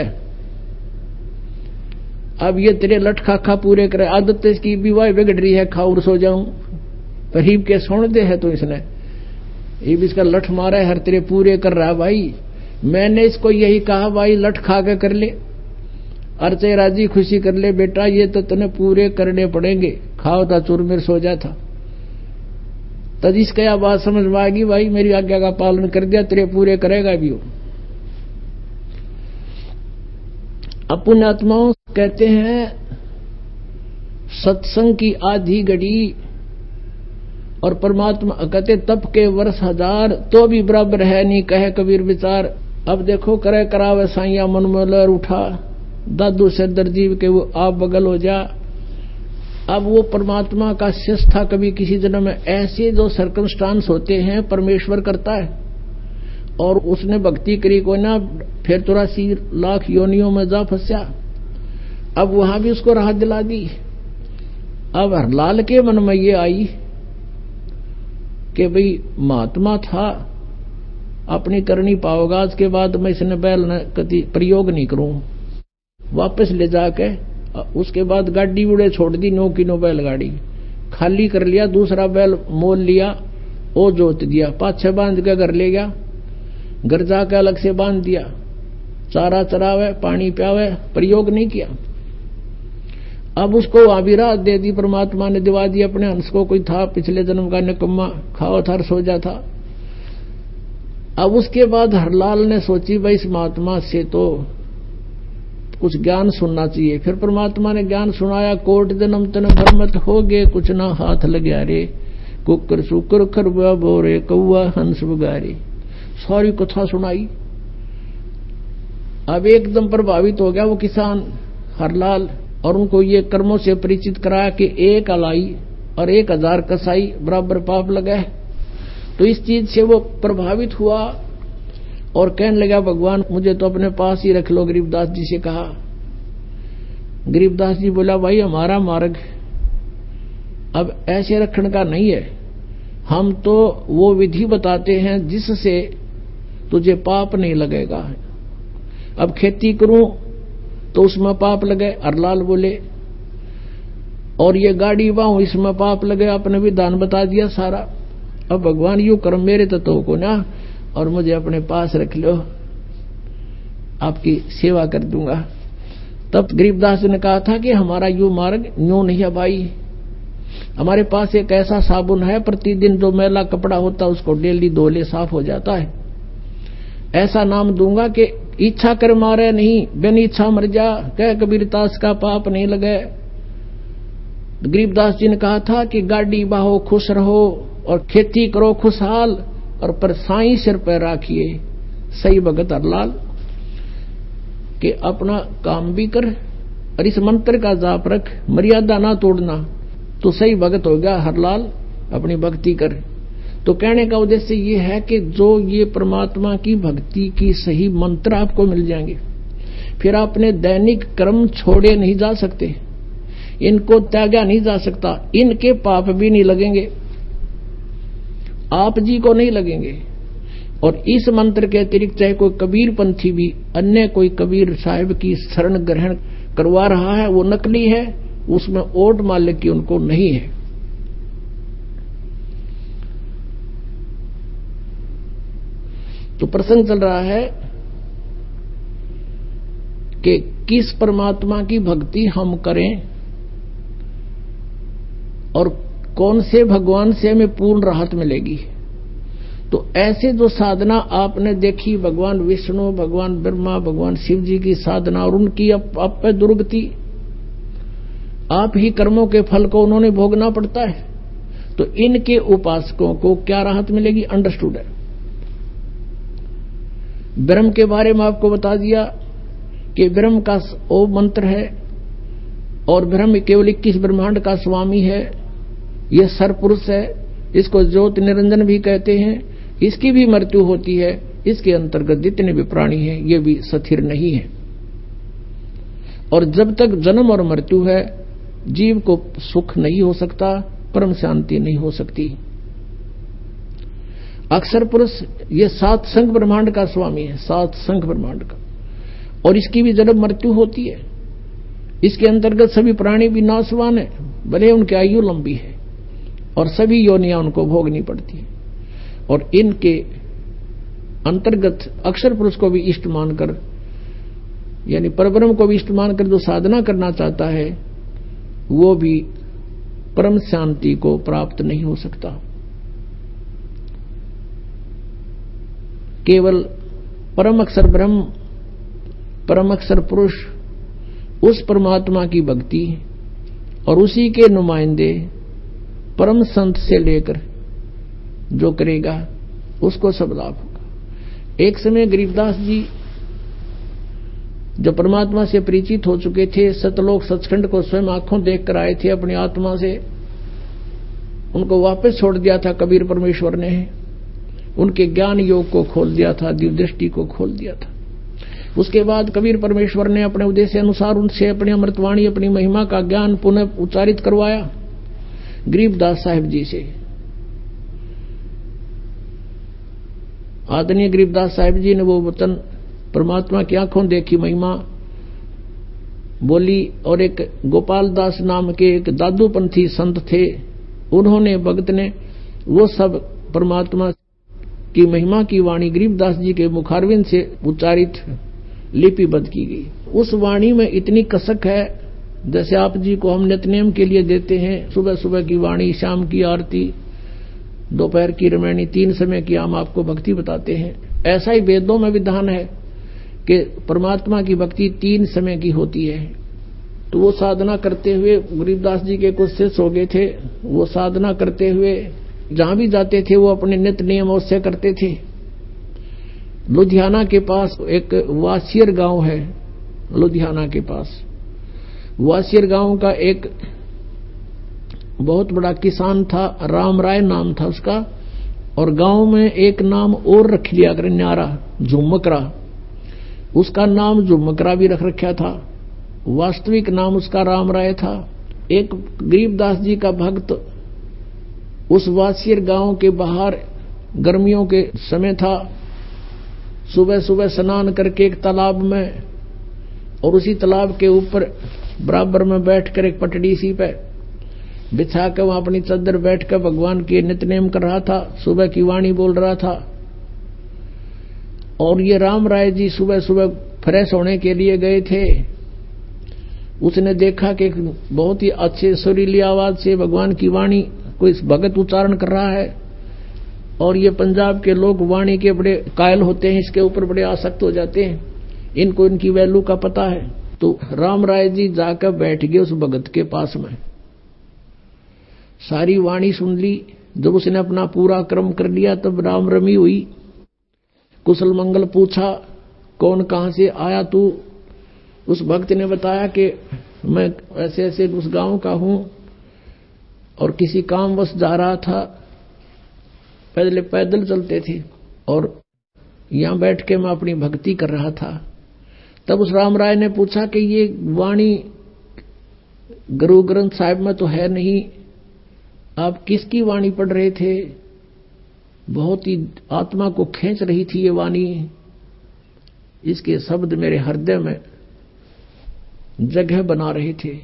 अब ये तेरे लट खा खा पूरे करे, आदत इसकी विवाह बिगड़ रही है, खाऊर सो जाऊं करीब के सोने दे है। तो इसने ये भी इसका लठ मारा है, हर तेरे पूरे कर रहा भाई। मैंने इसको यही कहा भाई लठ खा के कर ले, अर्चे राजी खुशी कर ले बेटा, ये तो तने पूरे करने पड़ेंगे, खाओ था चूरमेर सो जा था। तब इसका यह बात समझ में आ गई भाई मेरी आज्ञा का पालन कर दिया, तेरे पूरे करेगा भी वो। पुण्य आत्माओं कहते हैं सत्संग की आधी घड़ी और परमात्मा कहते तप के वर्ष हजार तो भी बराबर है नहीं, कहे कबीर विचार। अब देखो करे करावे साइया मन में लहर उठा, दादू से दर्जीव के वो आप बगल हो जा। अब वो परमात्मा का शिष्य था, कभी किसी जन्म में ऐसे जो सर्कमस्टांस होते हैं परमेश्वर करता है, और उसने भक्ति करी को ना, फिर चौरासी लाख योनियों में जा फंसा। अब वहां भी उसको राहत दिला दी। अब हरलाल के मन में ये आई कि भाई महात्मा था अपनी करनी पाओगा, आज के बाद मैं इसने बैल न कति प्रयोग नहीं करूं। वापस ले जाके उसके बाद गाड़ी उड़े छोड़ दी, नौ की नौ बैलगाड़ी खाली कर लिया, दूसरा बैल मोल लिया, वो जोत दिया, पाछे बांध के घर ले गया, घर जाके अलग से बांध दिया, चारा चरावे, पानी प्यावे, प्रयोग नहीं किया। अब उसको वहां भी राहत दे दी, परमात्मा ने दिवा दी अपने हंस को, कोई था पिछले जन्म का निकम्मा, खाओ था सो जा था। अब उसके बाद हरलाल ने सोची भाई इस महात्मा से तो कुछ ज्ञान सुनना चाहिए। फिर परमात्मा ने ज्ञान सुनाया, कोट जन्म तन भरमत हो गए, कुछ ना हाथ लग्या रे, कुकर सुकर खरबा बोरे कौआ हंस बगारे, सारी कथा सुनाई। अब एकदम प्रभावित हो गया वो किसान हरलाल, और उनको ये कर्मों से परिचित कराया कि एक अलाई और एक हजार कसाई बराबर पाप लगा है। तो इस चीज से वो प्रभावित हुआ और कहने लगा भगवान मुझे तो अपने पास ही रख लो। गरीबदास जी से कहा। गरीबदास जी बोला भाई हमारा मार्ग अब ऐसे रखने का नहीं है, हम तो वो विधि बताते हैं जिससे तुझे पाप नहीं लगेगा। अब खेती करूं तो उसमें पाप लगे, हरलाल बोले, और ये गाड़ी वाहूं इसमें पाप लगे, आपने विधान बता दिया सारा। अब भगवान यू कर्म मेरे तत्व को ना, और मुझे अपने पास रख लो, आपकी सेवा कर दूंगा। तब गरीबदास ने कहा था कि हमारा यू मार्ग यूं नहीं है भाई, हमारे पास एक ऐसा साबुन है, प्रतिदिन जो मैला कपड़ा होता उसको डेली धो ले, साफ हो जाता है। ऐसा नाम दूंगा कि इच्छा कर मारे नहीं, बिन इच्छा मर जा, कह कबीरदास का पाप नहीं लगे। गरीबदास जी ने कहा था कि गाड़ी बाहो खुश रहो और खेती करो खुशहाल, और पर साई सिर पर राखिए। सही भगत हरलाल कि अपना काम भी कर और इस मंत्र का जाप रख, मर्यादा ना तोड़ना, तो सही भगत हो गया हरलाल, अपनी भक्ति कर। तो कहने का उद्देश्य ये है कि जो ये परमात्मा की भक्ति की सही मंत्र आपको मिल जाएंगे, फिर आपने दैनिक कर्म छोड़े नहीं जा सकते, इनको त्यागा नहीं जा सकता, इनके पाप भी नहीं लगेंगे, आप जी को नहीं लगेंगे। और इस मंत्र के अतिरिक्त चाहे कोई कबीर पंथी भी अन्य कोई कबीर साहिब की शरण ग्रहण करवा रहा है, वो नकली है, उसमें ओट मालिक की उनको नहीं है। तो प्रसंग चल रहा है कि किस परमात्मा की भक्ति हम करें और कौन से भगवान से हमें पूर्ण राहत मिलेगी। तो ऐसे जो साधना आपने देखी, भगवान विष्णु, भगवान ब्रह्मा, भगवान शिव जी की साधना, और उनकी आप पे दुर्गति, आप ही कर्मों के फल को उन्होंने भोगना पड़ता है। तो इनके उपासकों को क्या राहत मिलेगी, अंडरस्टूड है। ब्रह्म के बारे में आपको बता दिया कि ब्रह्म का ओ मंत्र है, और ब्रह्म केवल इक्कीस ब्रह्मांड का स्वामी है, यह सरपुरुष है, इसको ज्योति निरंजन भी कहते हैं। इसकी भी मृत्यु होती है, इसके अंतर्गत जितने भी प्राणी हैं ये भी स्थिर नहीं है। और जब तक जन्म और मृत्यु है, जीव को सुख नहीं हो सकता, परम शांति नहीं हो सकती। अक्षर पुरुष ये सात संघ ब्रह्मांड का स्वामी है, सात संघ ब्रह्मांड का, और इसकी भी जन्म मृत्यु होती है। इसके अंतर्गत सभी प्राणी भी नाशवान है, भले उनकी आयु लंबी है, और सभी योनियां उनको भोगनी पड़ती है। और इनके अंतर्गत अक्षर पुरुष को भी इष्ट मानकर, यानी परब्रह्म को भी इष्ट मानकर जो साधना करना चाहता है, वो भी परम शांति को प्राप्त नहीं हो सकता। केवल परम अक्षर ब्रह्म, परम अक्षर पुरुष, उस परमात्मा की भक्ति और उसी के नुमाइंदे परम संत से लेकर जो करेगा उसको सब लाभ होगा। एक समय गरीबदास जी जो परमात्मा से परिचित हो चुके थे, सतलोक सचखंड को स्वयं आंखों देख कर आए थे अपनी आत्मा से, उनको वापस छोड़ दिया था कबीर परमेश्वर ने, उनके ज्ञान योग को खोल दिया था, दिव्य दृष्टि को खोल दिया था। उसके बाद कबीर परमेश्वर ने अपने उद्देश्य अनुसार उनसे अपनी अमृतवाणी, अपनी महिमा का ज्ञान पुनः उच्चारित करवाया गरीबदास साहिब जी से। आदरणीय गरीबदास साहिब जी ने वो वतन परमात्मा की आंखों देखी महिमा बोली। और एक गोपाल दास नाम के एक दादूपंथी संत थे, उन्होंने भगत ने वो सब परमात्मा की महिमा की वाणी गरीबदास जी के मुखारविंद से उच्चारित लिपिबद्ध की गई। उस वाणी में इतनी कसक है, जैसे आप जी को हम नित्यनेम के लिए देते हैं, सुबह सुबह की वाणी, शाम की आरती, दोपहर की रामायणी, तीन समय की हम आपको भक्ति बताते हैं। ऐसा ही वेदों में विधान है कि परमात्मा की भक्ति तीन समय की होती है। तो वो साधना करते हुए गरीबदास जी के कुछ शिष्य हो गए थे, वो साधना करते हुए जहां भी जाते थे वो अपने नित्य नियम अवश्य करते थे। लुधियाना के पास एक वासियर गांव है, लुधियाना के पास वासियर गांव का एक बहुत बड़ा किसान था, राम राय नाम था उसका। और गांव में एक नाम और रख लिया कर न्यारा, झुमकरा, उसका नाम झुमकरा भी रख रखा था। वास्तविक नाम उसका राम राय था। एक गरीबदास जी का भक्त उस वासियर गांव के बाहर गर्मियों के समय था, सुबह सुबह स्नान करके एक तालाब में, और उसी तालाब के ऊपर बराबर में बैठकर एक पटड़ी सी पे बिछा कर वहां अपनी चादर बैठकर भगवान के नित्यनेम कर रहा था, सुबह की वाणी बोल रहा था। और ये राम राय जी सुबह सुबह फ्रेश होने के लिए गए थे। उसने देखा कि बहुत ही अच्छे सुरीली आवाज से भगवान की वाणी कोई भगत उच्चारण कर रहा है, और ये पंजाब के लोग वाणी के बड़े कायल होते हैं, इसके ऊपर बड़े आसक्त हो जाते हैं, इनको इनकी वैल्यू का पता है। तो राम राय जी जाकर बैठ गए उस भगत के पास में, सारी वाणी सुन ली। जब उसने अपना पूरा क्रम कर लिया तब राम रमी हुई, कुशल मंगल पूछा, कौन कहां से आया तू? उस भक्त ने बताया कि मैं ऐसे ऐसे उस गांव का हूं और किसी कामवश जा रहा था। पहले पैदल चलते थे और यहां बैठ के मैं अपनी भक्ति कर रहा था। तब उस राम राय ने पूछा कि ये वाणी गुरु ग्रंथ साहिब में तो है नहीं, आप किसकी वाणी पढ़ रहे थे? बहुत ही आत्मा को खींच रही थी ये वाणी, इसके शब्द मेरे हृदय में जगह बना रहे थे।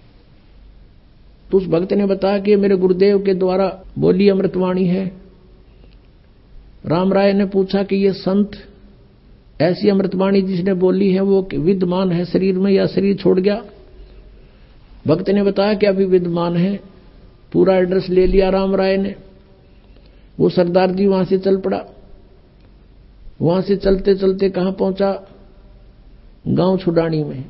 तो उस भक्त ने बताया कि मेरे गुरुदेव के द्वारा बोली अमृतवाणी है। राम राय ने पूछा कि ये संत ऐसी अमृतवाणी जिसने बोली है वो विद्यमान है शरीर में या शरीर छोड़ गया? भक्त ने बताया कि अभी विद्यमान है। पूरा एड्रेस ले लिया राम राय ने। वो सरदार जी वहां से चल पड़ा। वहां से चलते चलते कहां पहुंचा? गांव छुडानी में।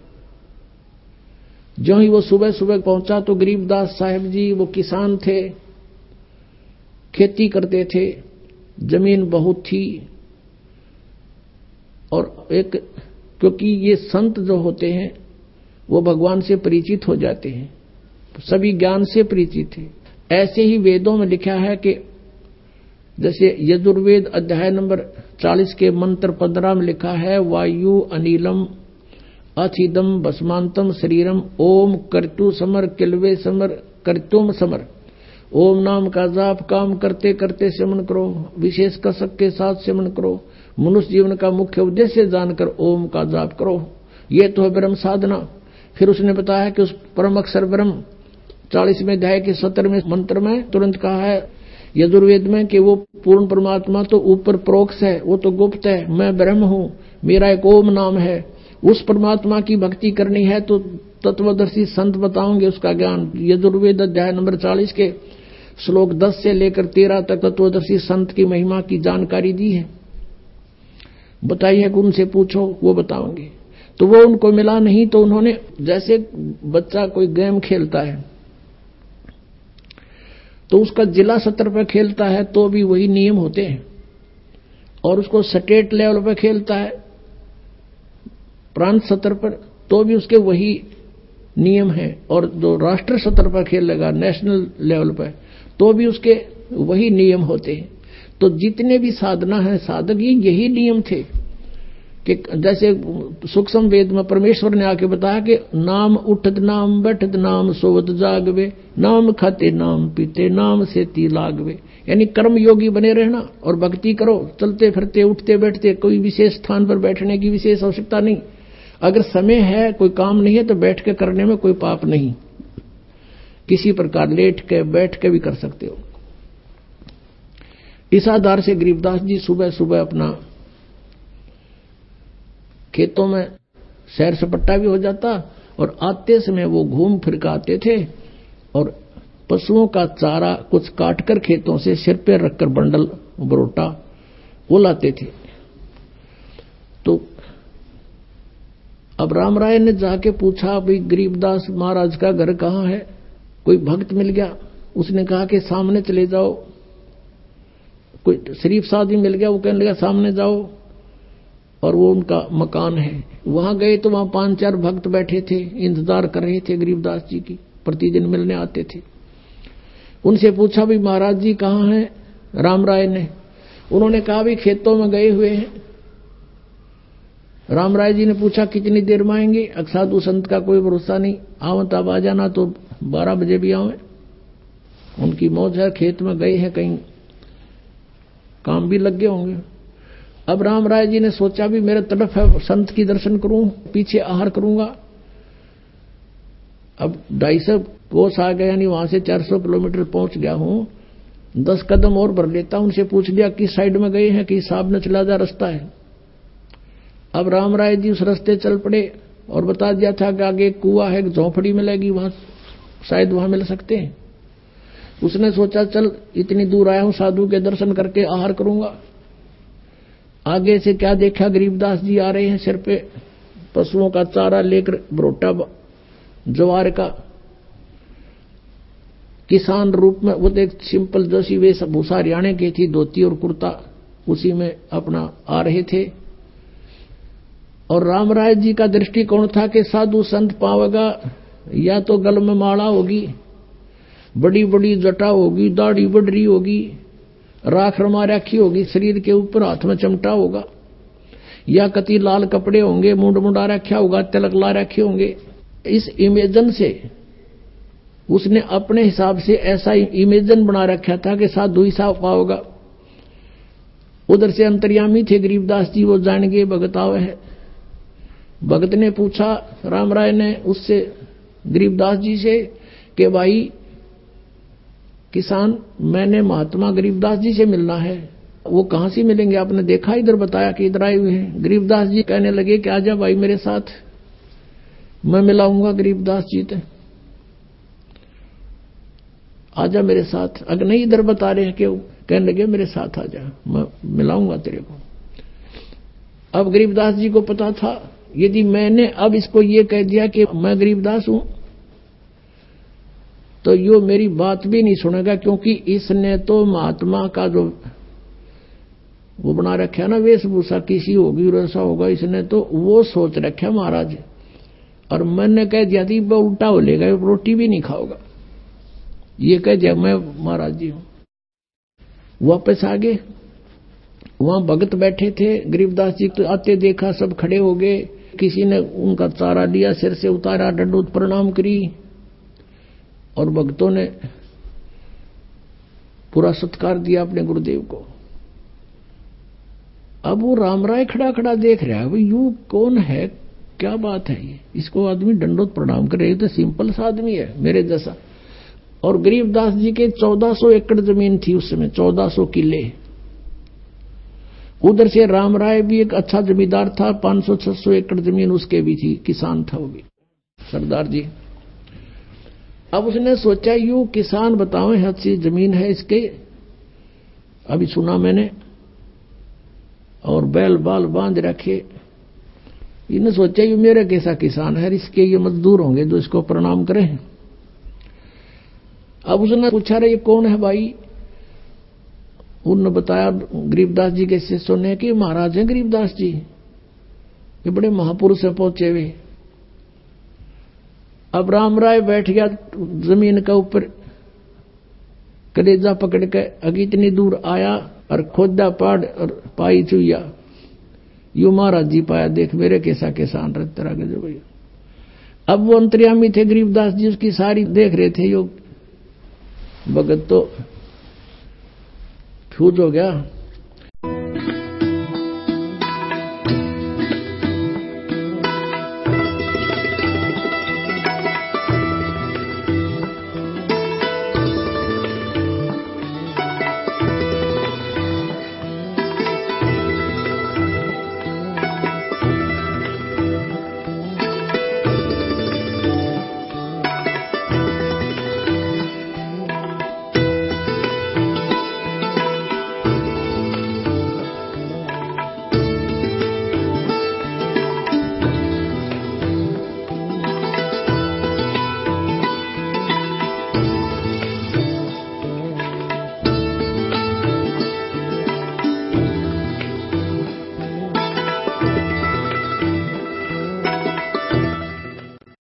जो ही वो सुबह सुबह पहुंचा तो गरीबदास साहिब जी, वो किसान थे, खेती करते थे, जमीन बहुत थी। और एक क्योंकि ये संत जो होते हैं वो भगवान से परिचित हो जाते हैं, सभी ज्ञान से परिचित है। ऐसे ही वेदों में लिखा है कि जैसे यजुर्वेद अध्याय नंबर चालीस के मंत्र पंद्रह में लिखा है, वायु अनिलम अथिदम भस्मांतम शरीरम ओम कर्तु समर किलवे समर कर्तुम समर। ओम नाम का जाप काम करते करते सेवन करो, विशेष कसक के साथ सेवन करो, मनुष्य जीवन का मुख्य उद्देश्य जानकर ओम का जाप करो, ये तो है ब्रह्म साधना। फिर उसने बताया कि उस परम अक्षर ब्रह्म चालीसवें अध्याय के सत्रहवें मंत्र में तुरंत कहा है यजुर्वेद में कि वो पूर्ण परमात्मा तो ऊपर प्रोक्ष है, वो तो गुप्त है, मैं ब्रह्म हूं, मेरा एक ओम नाम है। उस परमात्मा की भक्ति करनी है तो तत्वदर्शी संत बताओगे उसका ज्ञान। यजुर्वेद अध्याय नंबर चालीस के श्लोक दस से लेकर तेरह तक तत्वदर्शी संत की महिमा की जानकारी दी है। बताइए कि उनसे पूछो, वो बताओगे। तो वो उनको मिला नहीं, तो उन्होंने, जैसे बच्चा कोई गेम खेलता है तो उसका जिला स्तर पर खेलता है तो भी वही नियम होते हैं, और उसको स्टेट लेवल पर खेलता है प्रांत स्तर पर तो भी उसके वही नियम है, और जो राष्ट्र स्तर पर खेलेगा नेशनल लेवल पर तो भी उसके वही नियम होते हैं। तो जितने भी साधना है साधक ये यही नियम थे कि जैसे सूक्ष्म वेद में परमेश्वर ने आके बताया कि नाम उठत नाम बैठत नाम सोवत जागवे, नाम खाते नाम पीते नाम से ती लागवे। यानी कर्म योगी बने रहना और भक्ति करो, चलते फिरते उठते बैठते, कोई विशेष स्थान पर बैठने की विशेष आवश्यकता नहीं। अगर समय है, कोई काम नहीं है तो बैठ के करने में कोई पाप नहीं, किसी प्रकार लेट के बैठ के भी कर सकते हो। इस आधार से गरीबदास जी सुबह सुबह अपना खेतों में सैर सपट्टा भी हो जाता और आते समय वो घूम फिर के आते थे और पशुओं का चारा कुछ काटकर खेतों से सिर पे रखकर बंडल बरोटा वो लाते थे। तो अब राम राय ने जाके पूछा, भाई गरीबदास महाराज का घर कहाँ है? कोई भक्त मिल गया, उसने कहा कि सामने चले जाओ। कोई शरीफ साहब मिल गया, वो कहने लगा सामने जाओ और वो उनका मकान है। वहां गए तो वहां पांच चार भक्त बैठे थे, इंतजार कर रहे थे गरीबदास जी की, प्रतिदिन मिलने आते थे। उनसे पूछा, भी महाराज जी कहाँ हैं? राम राय ने उन्होंने कहा, भी खेतों में गए हुए हैं। राम राय जी ने पूछा, कितनी देर में आएंगे? साधु संत का कोई भरोसा नहीं, आओ तब आ जाना, तो बारह बजे भी आवे। उनकी मौज है, खेत में गए हैं, कहीं काम भी लग गए होंगे। अब राम राय जी ने सोचा, भी मेरे तरफ है संत की दर्शन करूं, पीछे आहार करूंगा। अब ढाई सौ कोस आ गया, यानी वहां से चार सौ किलोमीटर पहुंच गया हूं, दस कदम और भर लेता। उनसे पूछ लिया किस साइड में गए हैं, कि साहब ने चला जा रास्ता है। अब राम राय जी उस रास्ते चल पड़े और बता दिया था कि आगे एक कुआ है, झोंपड़ी मिलेगी, वहां शायद वहां मिल सकते हैं। उसने सोचा, चल इतनी दूर आया हूं, साधु के दर्शन करके आहार करूंगा। आगे से क्या देखा, गरीबदास जी आ रहे हैं, सिर पे पशुओं का चारा लेकर, बरोटा जवार का, किसान रूप में। वो एक सिंपल जैसी वेशभूषा हरियाणा की थी, धोती और कुर्ता, उसी में अपना आ रहे थे। और राम राय जी का दृष्टिकोण था कि साधु संत पावेगा, या तो गल में माला होगी, बड़ी बड़ी जटा होगी, दाढ़ी बढ़ी होगी, राख रमा रखी होगी, शरीर के ऊपर हाथ में चमटा होगा, या कति लाल कपड़े होंगे, मुंड मुंडा रखा होगा, तिलक ला रखे होंगे। इस इमेजन से उसने अपने हिसाब से ऐसा इमेजन बना रखा था कि साधु ही साफ पाओगा। उधर से अंतर्यामी थे गरीबदास जी, वो जान गए भगत आवे है। भगत ने पूछा राम राय ने उससे, गरीबदास जी से, कि भाई किसान, मैंने महात्मा गरीबदास जी से मिलना है। वो कहां से मिलेंगे? आपने देखा इधर, बताया कि इधर आए हुए हैं। गरीबदास जी कहने लगे कि आजा भाई मेरे साथ, मैं मिलाऊंगा गरीबदास जी से, आजा मेरे साथ। अगर नहीं इधर बता रहे हैं कि, कहने लगे मेरे साथ आजा, मैं मिलाऊंगा तेरे को। अब गरीबदास जी को पता था, यदि मैंने अब इसको ये कह दिया कि मैं गरीबदास हूं, तो यो मेरी बात भी नहीं सुनेगा, क्योंकि इसने तो महात्मा का जो वो बना रखा ना वेशभूषा, किसी होगी वैसा होगा, इसने तो वो सोच रखा महाराज। और मैंने कह दिया थी वो उल्टा हो लेगा, रोटी भी नहीं खाओगा, ये कह दिया मैं महाराज जी हूं। वापस आ गए, वहां भगत बैठे थे। गरीबदास जी तो आते देखा, सब खड़े हो गए। किसी ने उनका चारा लिया, सिर से उतारा, दंडोत प्रणाम करी, और भक्तों ने पूरा सत्कार दिया अपने गुरुदेव को। अब वो राम राय खड़ा खड़ा देख रहा है, भाई यू कौन है, क्या बात है ये, इसको आदमी दंडोत प्रणाम कर रहे, तो सिंपल सा आदमी है मेरे जैसा। और गरीबदास जी के चौदह सौ एकड़ जमीन थी उस समय, चौदह सौ किले। उधर से राम राय भी एक अच्छा जमींदार था, पांच सौ छह सौ एकड़ जमीन उसके भी थी, किसान था वो भी सरदार जी। अब उसने सोचा, यू किसान बताओ अच्छी जमीन है इसके, अभी सुना मैंने, और बैल बाल बांध रखे। इन्हें सोचा यू मेरा कैसा किसान है, इसके ये मजदूर होंगे जो इसको प्रणाम करें। अब उसने पूछा, रे ये कौन है भाई? उन्होंने बताया गरीबदास जी के शिष्यों ने कि महाराज हैं गरीबदास जी, ये बड़े महापुरुष है पहुंचे हुए। अब राम राय बैठ गया जमीन का ऊपर, कलेजा पकड़ के, अगी इतनी दूर आया और खोदा पाड़ और पाई चुया, यू महाराज जी पाया, देख मेरे कैसा किसान रहता रहा जो भैया। अब वो अंतर्यामी थे गरीबदास जी, उसकी सारी देख रहे थे। यो भगत तो फ्यूज हो गया